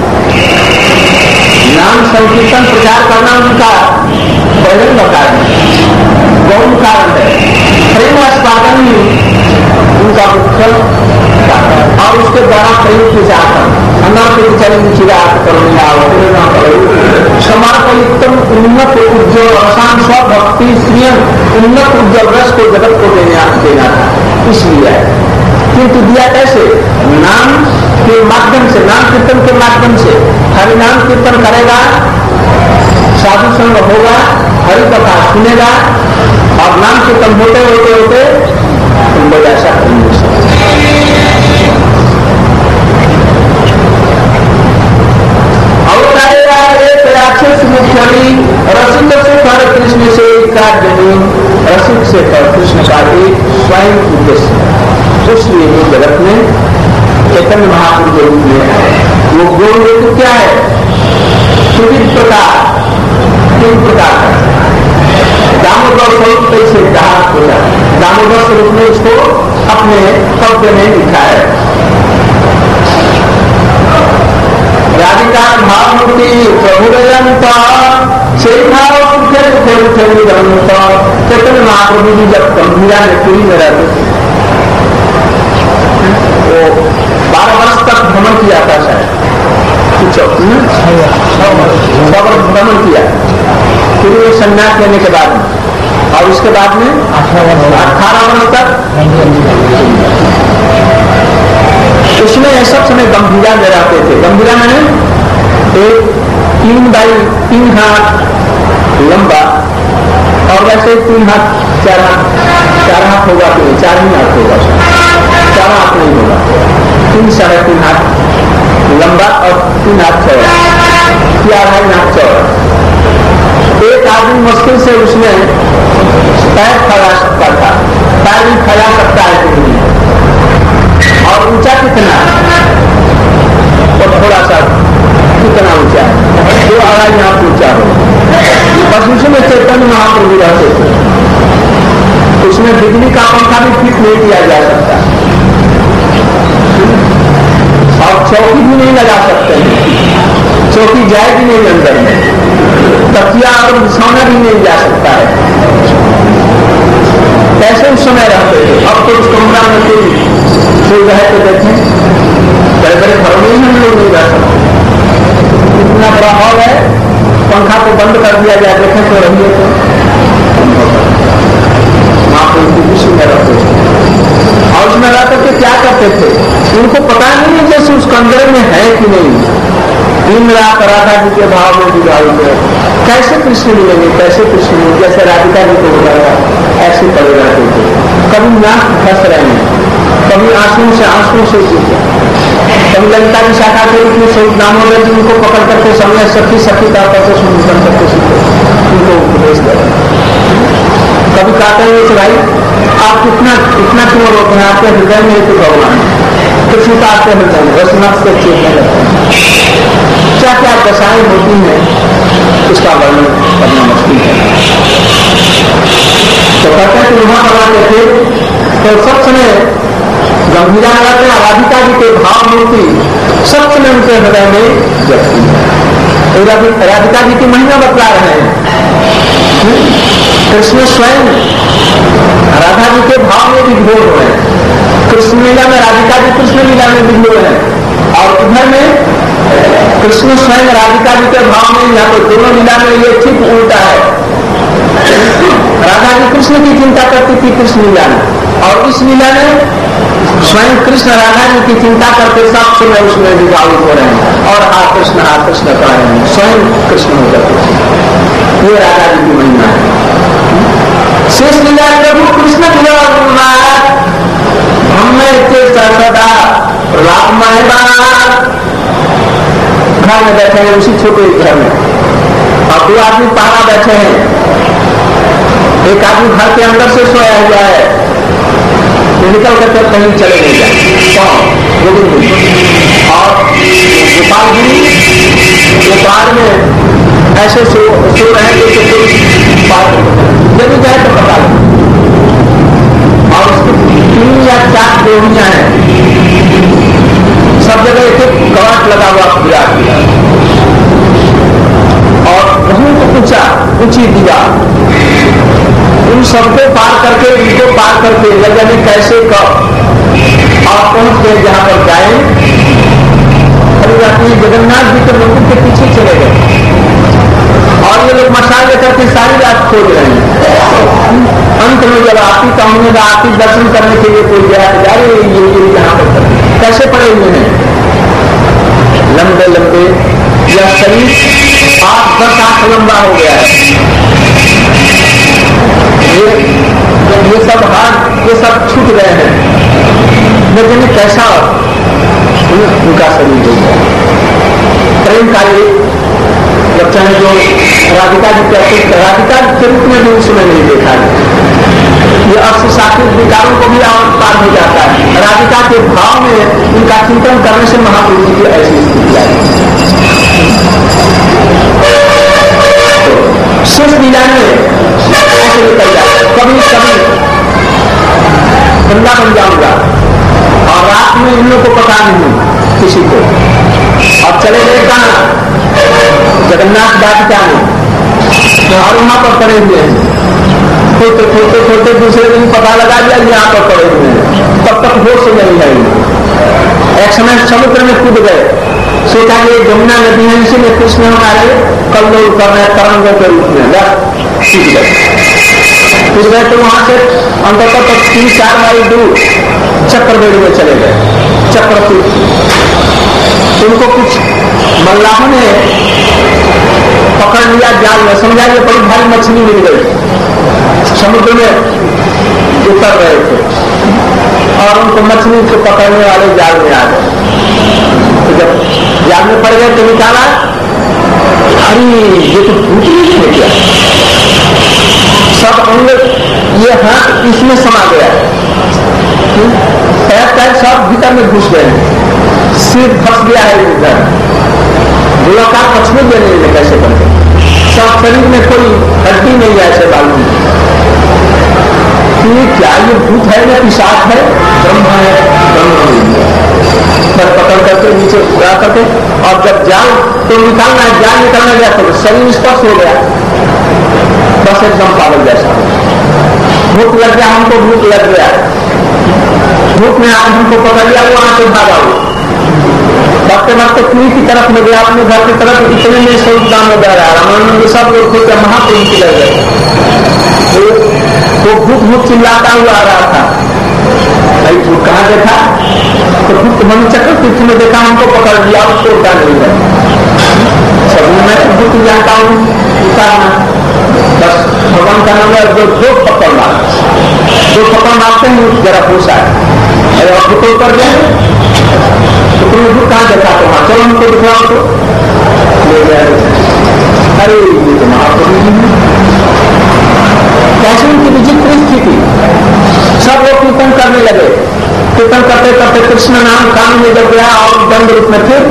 नाम संकीर्तन प्रचार करना उनका पहले का कारण है, गौण कारण है। प्रेम आस्वादन ही उनका मुख्य और उसके द्वारा प्रेम प्रचार कर अनाथ चरण चिराग करुणा समर्पयुक्तम उन्नत उज्ज्वल आसान स्वभक्ति श्रियम उन्नत उज्ज्वल रस को जगत को देना देना था, इसलिए किंतु दिया कैसे? नाम के माध्यम से, नाम कीर्तन के माध्यम से। हरि नाम कीर्तन करेगा, साधु संग होगा, हरि कथा सुनेगा और नाम कीर्तन होते होते होते तुम लोग ऐसा करेंगे। राक्षस मुख्यनी रसिक से कर कृष्ण से कार्य रसिक से कर कृष्ण का एक स्वयं उद्देश्य इसलिए जगत में चैतन्य महाप्रभु के रूप में है। वो गुण रूप क्या है? सुविध प्रकार, तीन प्रकार का दामोदर स्वरूप कैसे कहा होता है। दामोदर स्वरूप में उसको अपने शब्द में लिखा है। राधिका भावमूर्ति प्रभुदयंता से भाव सुखे सुखे उठे निरंता। चैतन्य महाप्रभु जी जब गंभीरा में पुरी में रहते थे, वो बारह वर्ष तक भ्रमण किया था, शायद कुछ भ्रमण किया। फिर वो संन्यास लेने के बाद में और उसके बाद में अठारह वर्ष तक उसमें सब समय गंभीरा में रहते थे। गंभीरा में एक तीन बाई तीन हाथ लंबा और वैसे तीन हाथ चार हाथ चार हाथ होगा कि नहीं, चार ही हाथ होगा, चार हाथ नहीं होगा, तीन साढ़े तीन हाथ लंबा और तीन हाथ चौड़ा, या अढ़ाई हाथ चौड़ा। एक आदमी मुश्किल से उसमें पैर फैला सकता था, पैर भी फैला सकता है कि नहीं। और ऊंचा कितना और थोड़ा सा कितना ऊंचा है? दो अढ़ाई हाथ ऊंचा हो। बस उसमें चैतन्य महाप्रभु रहते थे। उसमें बिजली का पंखा भी फिट नहीं किया जा सकता और चौकी भी नहीं लगा सकते हैं, चौकी जाएगी नहीं अंदर में, तकिया और बिछौना भी नहीं जा सकता है। कैसे उस समय रहते थे? अब तो उस कमरा में कोई कोई रहते देखें, बड़े बड़े घरों में ही हम लोग नहीं रह सकते। इतना बड़ा हॉल है, पंखा को बंद कर दिया जाए, देखें तो रहिए तो वहां पर उनकी विश्व में रहते थे। और उसमें रह करके क्या करते थे उनको पता नहीं जैसे उस कमरे में है कि नहीं। दिन रात राधा जी के भाव में जुड़ाई में कैसे कृष्ण मिलेंगे, कैसे कृष्ण मिलेंगे, जैसे राधिका जी को बताया ऐसे पड़े रहते थे। कभी नाक फंस रहे हैं, कभी आंसुओं से आंसुओं से कभी ललिता की शाखा के रूप में स्वरूप दामोदर जी उनको पकड़ करके समय सखी सखी का करके सुन सकते सीखे उनको उपदेश दे। कभी कहते हैं कि भाई आप कितना इतना क्यों रोक हैं, आपके हृदय में तो भगवान कुछ उतारते हैं रसनक से चेतने लगते हैं। क्या क्या दशाएं होती हैं उसका वर्णन करना मुश्किल है। तो कहते हैं कि वहां बनाते थे तो सब समय गंभीरा लगाते हैं राधिका जी के भाव मूर्ति सब समय उनके हृदय में जगती है। राधिका जी की महिमा बतला रहे हैं। कृष्ण स्वयं राधा जी के भाव में विभोर हो रहे हैं। कृष्ण लीला में राधिका जी कृष्ण लीला में विभोर है और इधर में कृष्ण स्वयं राधिका जी के भाव में यहाँ पर दोनों लीला में ये ठीक उल्टा है। राधा जी कृष्ण की चिंता करती थी कृष्ण लीला में और इस लीला में स्वयं कृष्ण राधा जी की चिंता करते सब समय उसमें विभावित हो रहे हैं और हा कृष्ण हा कृष्ण कह रहे हैं स्वयं कृष्ण हो जाते। ये राधा जी की महिमा है। शेष लीला प्रभु कृष्ण सदा राम घर में बैठे हैं उसी छोटे घर में और दो आदमी पहरा बैठे हैं। एक आदमी घर के अंदर से सोया हुआ है तो निकल करके कहीं चले नहीं जाए गोविंद और गोपाल गिरी गोपाल में ऐसे सो सो रहे जैसे यदि जाए तो पता और उसकी तीन या चार देवियां हैं सब जगह एक एक कवाट लगा हुआ विराट दिया और बहुत ऊंचा ऊंची दीवार उन सबको पार करके उनको पार करके लगे कैसे कब और पहुंच गए जहां पर जाए अपनी जगन्नाथ जी के मंदिर के पीछे चले गए और ये लोग मसाल लेकर के सारी रात खोज रहे हैं। अंत में जब आरती का हमने आरती दर्शन करने के लिए कोई गया जा रहे ये यहाँ पर कैसे पड़े हुए हैं लंबे लंबे यह शरीर आठ दस आठ लंबा हो गया है। ये ये सब हाथ ये सब छूट गए हैं लेकिन कैसा उनका शरीर हो गया। प्रेम का ये बच्चा है जो राधिका जी के राधिका के रूप में भी उसमें नहीं देखा है। ये अक्ष शास्त्रिक विकारों को भी पार हो जाता है। राधिका के भाव में उनका चिंतन करने से महाप्रभु जी की ऐसी स्थिति आई। शेष लीला में ऐसे निकल जाए कभी कभी बंदा बन जाऊंगा और रात में इन लोग को पता नहीं किसी को और चले गए कहा जगन्नाथ वाटिका में और वहां पर पड़े हुए हैं खोलते खोलते खोलते दूसरे दिन पता लगा दिया यहाँ पर पड़े हुए हैं तब तक होश नहीं है। एक समय समुद्र में कूद गए सोचा कि यमुना नदी है इसीलिए कृष्ण हमारे कल्लोल कर रहे हैं तरंगों के रूप में सीख गए कूद गए तो वहां से अंततः तक तीन चार माइल दूर चक्रवेड़ी में चले गए चक्रतीर्थ। उनको कुछ मल्लाहों ने पकड़ लिया जाल में समझा ये बड़ी भारी मछली मिल गई समुद्र में उतर रहे थे और उनको मछली को पकड़ने वाले जाल में आ गए। तो जब जाल में पड़ गए तो निकाला अरे ये तो भूत नहीं है क्या सब अंग ये हाथ इसमें समा गया पैर पैर सब भीतर में घुस गए सिर फंस गया है इधर गोलाकार पछुए देने में कैसे बनते सब शरीर में कोई हड्डी नहीं है ऐसे मालूम कि क्या ये भूत है या पिशाच है ब्रह्म है ब्रह्म नहीं पर पकड़ करके नीचे उड़ा करके और जब जाल तो निकालना है जाल निकालना गया तो शरीर स्पर्श हो गया बस एकदम पागल जैसा भूख लग गया हमको भूख लग गया भूख ने आज हमको पकड़ लिया वहां से भागा हुआ भागते भागते कुएं की तरफ में गया अपने घर की तरफ इतने में स्वरूप दाम में बह रहा रामानंद सब लोग खुद महाप्रभु की लग गए वो भूख भूख चिल्लाता हुआ आ रहा था भाई भूख कहाँ देखा तो भूख मन चक्र तीर्थ में देखा हमको पकड़ लिया उसको उठा नहीं है सभी मैं तो भूख जानता हूँ उतारना बस भगवान का नाम है जो दो पकड़ मार दो पकड़ मारते हैं जरा पूछा है अरे आप भूख कर गए तो तुमने भूख कहाँ देखा तो वहां चलो हमको दिखाओ तो ले गया अरे ये तो महाप्रभु जी कैसे उनकी विचित्र स्थिति सब लोग कीर्तन करने लगे कीर्तन करते करते कृष्ण नाम कान में जब गया और दंड रूप में फिर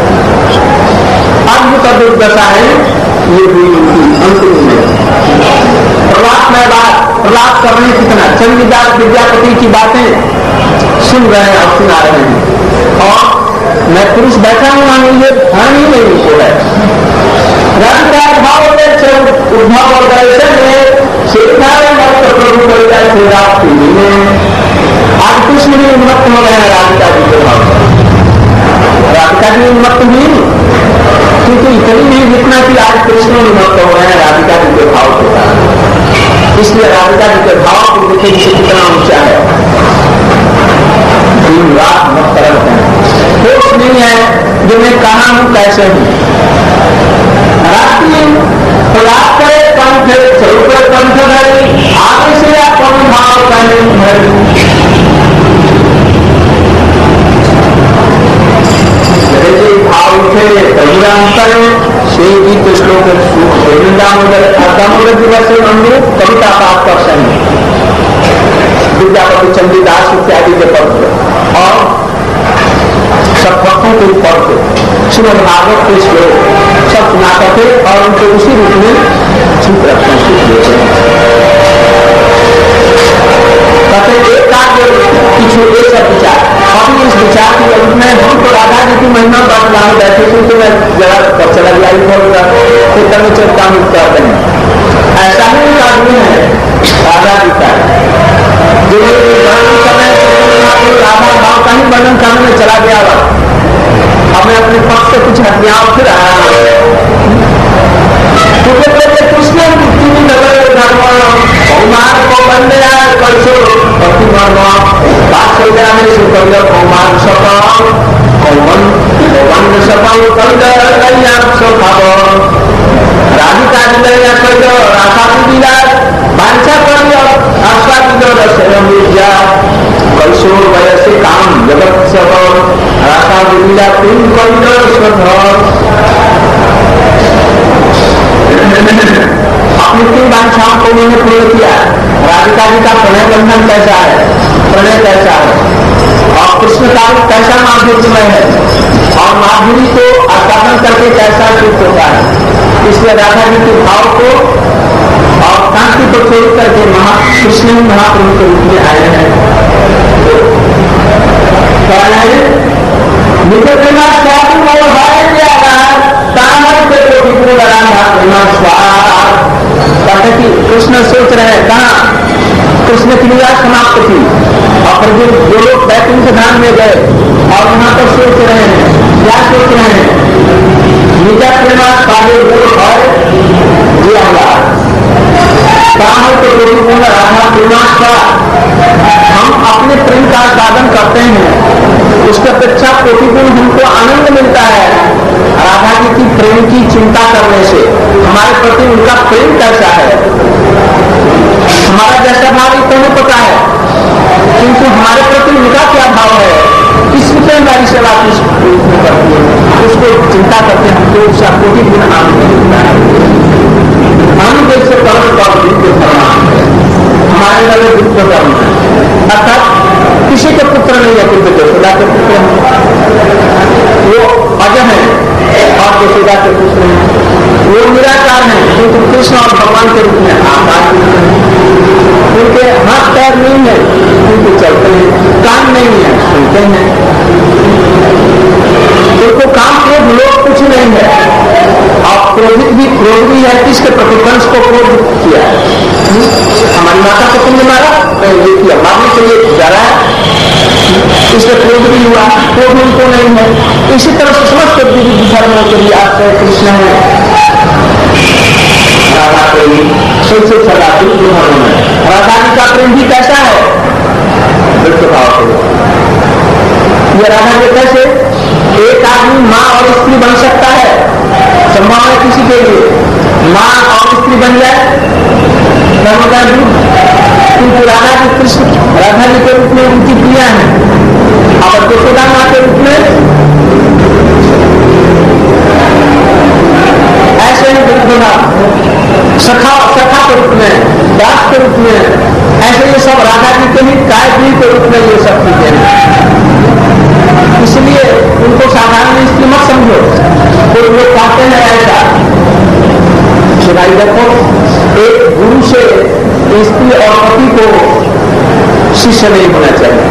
अद्भुत अद्भुत दशा है ये हुई उनकी अंतिम में। प्रहलाद में बात प्रहलाद कर रहे कितना चंद्रदास विद्यापति की बातें सुन रहे हैं और सुना रहे हैं और मैं पुरुष बैठा हूं वहां ये ध्यान ही नहीं उनको है। राधिका भाव उद्भव और दर्शन में प्रभु कर जाए श्री रात में आज कृष्ण भी उन्मत्त हो गए हैं राधिका जी के भाव से। राधिका जी उन्मत्त हुई क्योंकि इतनी नहीं जितना कि आज कृष्ण उन्मत्त हो गए हैं राधिका जी के भाव के कारण। इसलिए राधिका जी के भाव को देखे जिसे कितना ऊंचा है दिन रात मत रहते हैं होश नहीं है जो मैं कहा हूं कैसे हूं। रात्रि प्रयास करे कंठ स्वरूप कंठ धरी आगे से या कौन भाव करने धरी भाव उठे तजुराम करे से गीत श्लोक सुख गोविंदामोदर दामोदर दिवस से मंदिर कविता पाठ कर सही विद्यापति चंडीदास इत्यादि के पद और सब भक्तों के पद श्रीमद् भागवत के श्लोक सब सुना करते और उनको उसी रूप में छूट रखते हैं सुख देते हैं। कहते एक कार्य किसी एक सब विचार अभी इस विचार के रूप में हम तो राधा जी की महिमा बात लाने बैठे थे तो मैं जरा चला गया बोलूंगा तो तभी चलता हूँ करते हैं ऐसा ही एक आदमी है राधा जी का जो समय राधा भाव का ही वर्णन करने में चला गया हुआ अब मैं अपने पक्ष से कुछ हथियार फिर आया क्योंकि कहते कृष्ण की नगर धर्म को बंदे आए परसों भक्ति मर्म बात चल गया है सो कविया कौमान सपा कौमन कौमन सपा कविया कल्याण स्वभाव राधिका जिला कविया राधा जिला बांछा कविया आशा जिला रसयम विद्या कैशोर वयसे काम जगत सब राधा जिला तीन कविया स्वभाव अपनी तीन बांछाओं को उन्होंने पूर्ण किया। राधिका जी का प्रणय बंधन कैसा है प्रणय कैसा है और कृष्ण का कैसा माधुर्यमय है और माधुरी को आस्वादन करके कैसा सुख होता है। इसलिए राधा जी के भाव को और कांति को छोड़ करके महा कृष्ण ही महाप्रभु के रूप में आए हैं। कृष्ण सोच रहे हैं कहा कृष्ण की लीला समाप्त थी और प्रभु जो लोग बैकुंठ धाम में गए और वहां पर सोच रहे हैं क्या सोच रहे हैं निजा प्रेमा कार्य और कहा है तो गोपीकुंड राधा प्रेमा का हम अपने प्रेम का साधन करते हैं उसके अपेक्षा गोपीकुंड हमको आनंद मिलता है राधा जी की प्रेम की चिंता करने से। हमारे प्रति उनका प्रेम कैसा है हमारा जैसा भाव ही तुम्हें पता है किंतु हमारे प्रति उनका क्या भाव है किस रूप में हमारी सेवा किस रूप में करती है उसको चिंता करते हमको उसका कोटि गुण आनंद मिलता है। हम जैसे कर्म कर हमारे लगे दुख कर्म अर्थात किसी के पुत्र नहीं है कुछ यशोदा के पुत्र वो अजय है और यशोदा के पुत्र हैं वो निराकार है किंतु कृष्ण और भगवान के रूप में आकार उनके हाथ पैर नहीं है उनको चलते हैं कान नहीं है सुनते हैं उनको काम क्रोध लोग कुछ नहीं है और क्रोधित भी क्रोध भी है किसके प्रति कंस को क्रोध किया है हमारी माता को तुमने मारा ये किया मारने के लिए डरा इससे क्रोध भी हुआ क्रोध उनको नहीं है। इसी तरह से समस्त विविध धर्मों के लिए आश्रय कृष्ण है राधा प्रेमी सबसे सदा विविध धर्म है। राधा जी का प्रेम भी कैसा है विश्व भाव ये राधा जी कैसे एक आदमी माँ और स्त्री बन सकता है संभव है किसी के लिए माँ और स्त्री बन जाए किंतु राधा जी कृष्ण राधा जी के रूप में उनकी प्रिया है और यशोदा माँ के रूप में ऐसे ही सखा सखा के रूप में दास के रूप में ऐसे ये सब राधा जी के ही गायत्री के रूप में ये सब चीजें हैं। भाई देखो, एक गुरु से स्त्री और पति को शिष्य नहीं होना चाहिए,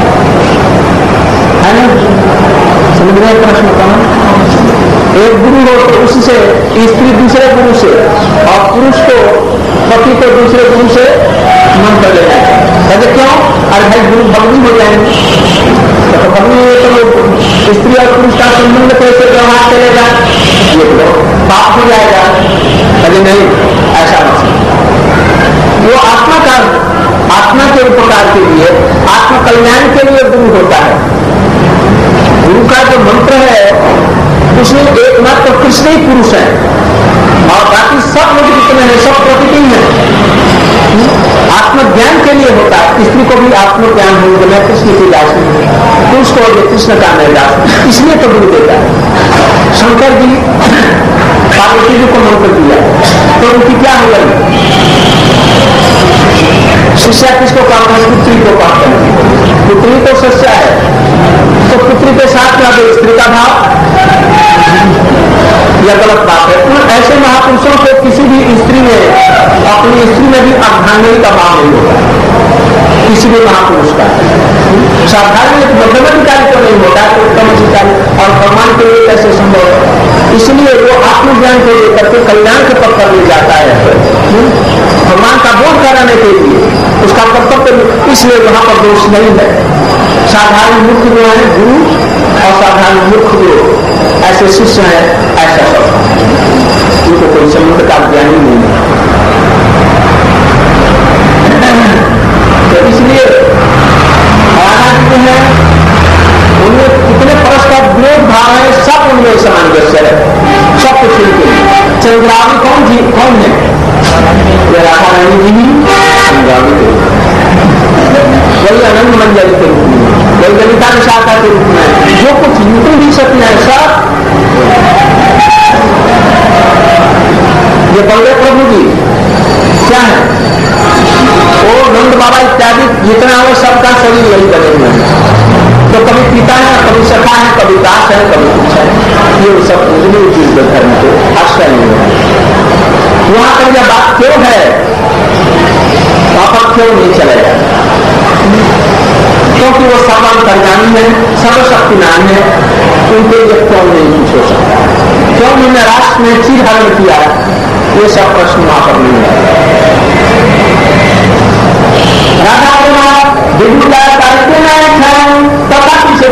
है ना? समझ रहे प्रश्न का? एक गुरु हो तो उससे स्त्री दूसरे गुरु से और पुरुष को पति को दूसरे गुरु से मंत्र लेना चाहिए। कहते क्यों? अरे भाई गुरु भगनी हो जाएंगे, तो भगनी तो स्त्री और पुरुष का संबंध कैसे व्यवहार चलेगा? ये तो पाप हो जाएगा। कहते नहीं, ऐसा नहीं। वो आत्मा का आत्मा के उपकार के लिए, आत्म कल्याण के लिए गुरु होता है। गुरु का जो मंत्र है उसमें एकमात्र कृष्ण ही पुरुष है और बाकी सब लोग जितने हैं सब प्रकृति है। आत्मज्ञान के लिए होता है। स्त्री को भी आत्मज्ञान हो तो मैं कृष्ण की दास हूं, पुरुष को भी कृष्ण का मैं दास हूं, इसलिए तो गुरु देता है। शंकर जी पार्वती जी को मंत्र दिया तो उनकी क्या हो गई? शिष्या किसको कहते हैं? पुत्री को कहते हैं। पुत्री तो शिष्या है, तो पुत्री के साथ में अभी स्त्री का भाव, यह गलत बात है। तो ऐसे महापुरुषों को किसी भी स्त्री में, अपनी स्त्री में भी अर्धांगिनी का भाव नहीं होता, किसी भी महापुरुष का। साधारण एक मध्यमाधिकारी तो नहीं होता, तो उत्तम अधिकारी और भगवान के लिए कैसे संभव है? इसलिए वो आत्मज्ञान को लेकर के कल्याण के पथ पर ले जाता है, भगवान का बोध कराने के लिए उसका कर्तव्य, इसलिए वहां पर दोष नहीं है। साधारण मूर्ख जो है गुरु और साधारण मूर्ख जो ऐसे शिष्य है, ऐसा सब उनको कोई संबंध का ज्ञान ही नहीं है। तो इसलिए महाराज जो है उनमें कितने परस्पर विरोध भाव है, सब उनमें सामंजस्य है, सब कुछ उनके। चंद्रावली कौन जी कौन है? ये राधा रानी जी ही चंद्रावली के रूप में, वही आनंद मंजरी के रूप में, वही ललिता विशाखा के रूप में, जो कुछ यूं भी सत्य है सब ये बलदेव प्रभु जी क्या है? वो नंद बाबा इत्यादि जितना वो सबका शरीर यही बने हुए हैं। तो कभी पिता है, कभी सखा है, कभी दास है, कभी कुछ है। ये सब चीज धर्म के आश्रय नहीं है। वहां पर यह बात क्यों है? वहां पर क्यों नहीं चलेगा? क्योंकि वो सर्वांतर्यामी है, सर्वशक्तिमान है, उनके लिए क्यों नहीं कुछ हो सकता? क्यों उन्होंने राष्ट्र में चीर हरण किया? ये सब प्रश्न वहां पर नहीं है। राधा कुमार विभुला करते हैं तथा किसे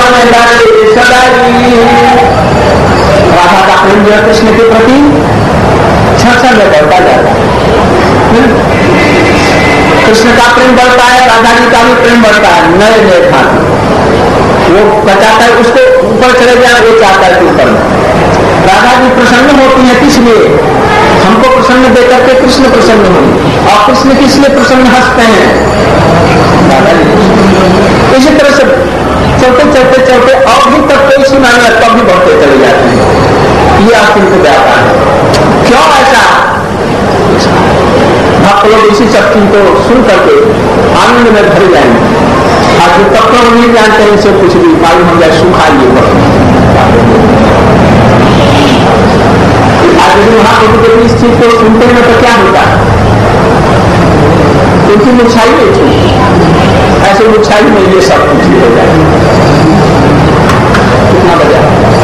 राधा का प्रेम जो है कृष्ण के प्रति क्षण में बढ़ता जाता है। कृष्ण का प्रेम बढ़ता है, राधा जी का भी प्रेम बढ़ता है, नए नए भाग वो चाहता है उसको ऊपर चले जाए, वो चाहता है कि ऊपर में। राधा जी प्रसन्न होती है, किस लिए? हमको प्रसन्न देकर के कृष्ण प्रसन्न हो, और कृष्ण किस लिए प्रसन्न हंसते हैं? इसी तरह से चलते चलते चलते और भी तक कोई सुनाने लगता भी बढ़ते चले जाते हैं। ये आप इनको जाता है क्यों ऐसा? भक्त लोग इसी शक्ति को सुन करके आनंद में भर जाएंगे। आज जो तब तो नहीं जानते हैं इसे कुछ भी मालूम हो जाए, सुखा ये आज यदि महाप्रभु के इस चीज को सुनते हैं तो क्या होता है? उनकी मुछाई नहीं छूटी, ऐसे मुछाई में ये सब कुछ हो जाए। कितना बजा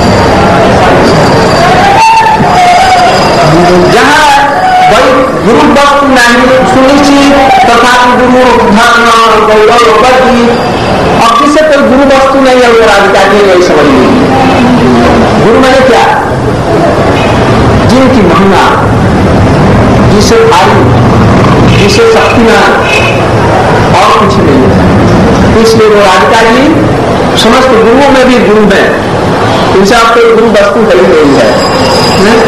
जहां वही गुरु वस्तु नहीं सुनिश्चित तथा गुरु धर्म गौरव बदी, अब जिससे कोई गुरु वस्तु नहीं है वो राधिका जी नहीं समझ लीजिए। गुरु मैंने क्या? जिनकी महिमा, जिसे आयु, जिसे शक्तिमान और कुछ नहीं है, इसलिए वो राधिका जी समस्त गुरुओं में भी गुरु है, इनसे आपको गुरु वस्तु कही गई है।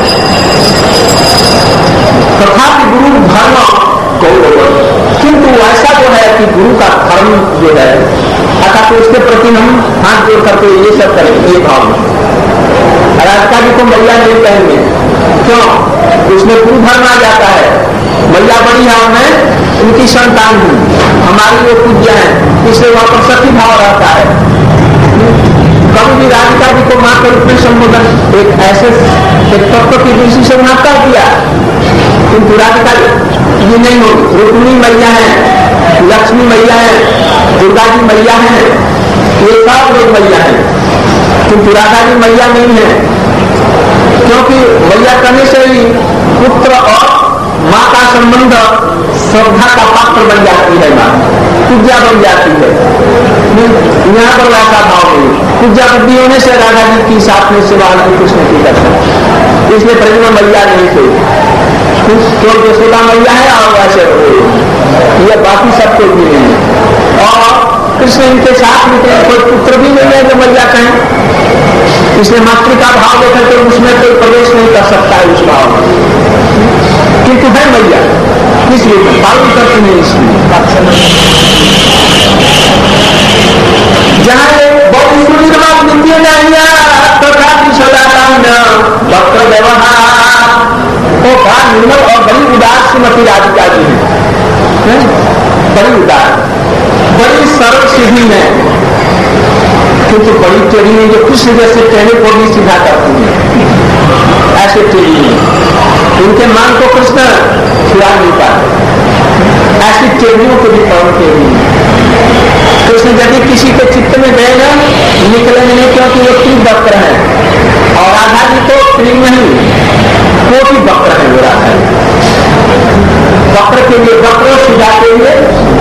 तथापि गुरु धर्म गौरव, किंतु ऐसा जो है कि गुरु का धर्म जो है अर्थात उसके प्रति हम हाथ जोड़ करके ये सब करेंगे, ये भाव राधिका जी को मैया नहीं कहेंगे। क्यों? उसमें गुरु धर्म आ जाता है, मैया बड़ी है और मैं उनकी संतान हूं, हमारी वो पूज्य है, इसलिए वहां पर सती भाव रहता है। कभी भी राधिका जी को मां के रूप में संबोधन एक ऐसे एक तत्व की दृष्टि से वहां कर दिया किंतु राधिका ये नहीं होगी। रुक्मिणी मैया है, लक्ष्मी मैया है, दुर्गा जी मैया है, ये सब लोग मैया है, किंतु राधा जी मैया नहीं है। क्योंकि मैया करने से ही पुत्र और माँ का संबंध श्रद्धा का पात्र बन जाती है, माँ पूजा बन जाती है। यहाँ पर वैसा भाव नहीं, पूजा बुद्धि होने से राधा जी की साथ में सेवा कृष्ण की करता है, इसलिए प्रति में मैया नहीं थी। केवल यशोदा मैया है और वैसे ये बाकी सब कोई भी नहीं है। और कृष्ण इनके साथ में कोई पुत्र भी नहीं है जो मैया कहें, इसलिए मातृ का भाव लेकर के उसमें कोई प्रवेश नहीं कर सकता है उस भाव में, किंतु है मैया, इसलिए पालन करते नहीं। इसलिए जहाँ बहुत सुनिर्वाद विद्या तथा भक्त व्यवहार तो बड़ा निर्मल और बड़ी उदार श्रीमती राधिका जी है, बड़ी उदार, बड़ी सरल सीधी है, क्योंकि बड़ी टेढ़ी है जो कृष्ण जैसे टेढ़े को भी सीधा करती है, ऐसे टेढ़ी है। इनके मान को कृष्ण छुड़ा नहीं पाते, ऐसी टेढ़ियों को भी पवन टेढ़ी है। कृष्ण यदि किसी के चित्त में गए ना निकलेंगे नहीं, क्योंकि वो तीन वक्र है और राधा जी तो तीन नहीं कोटि वक्र है। वो राधा वक्र के लिए वक्र सीधा के लिए,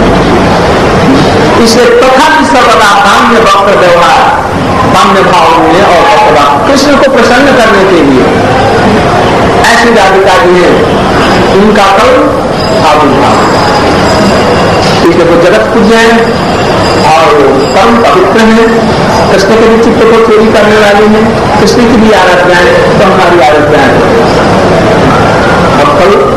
इसे तथा सर्वदा काम्य वक्र व्यवहार, काम्य भाव में और भगवान कृष्ण को प्रसन्न करने के लिए ऐसी राधिका जी है, उनका कल आविर्भाव, इसलिए वो जगत पूज्य है और परम पवित्र है। कृष्ण के भी चित्त को चोरी करने वाली है, कृष्ण की भी आराधना है, तो हमारी आराधना है। और कल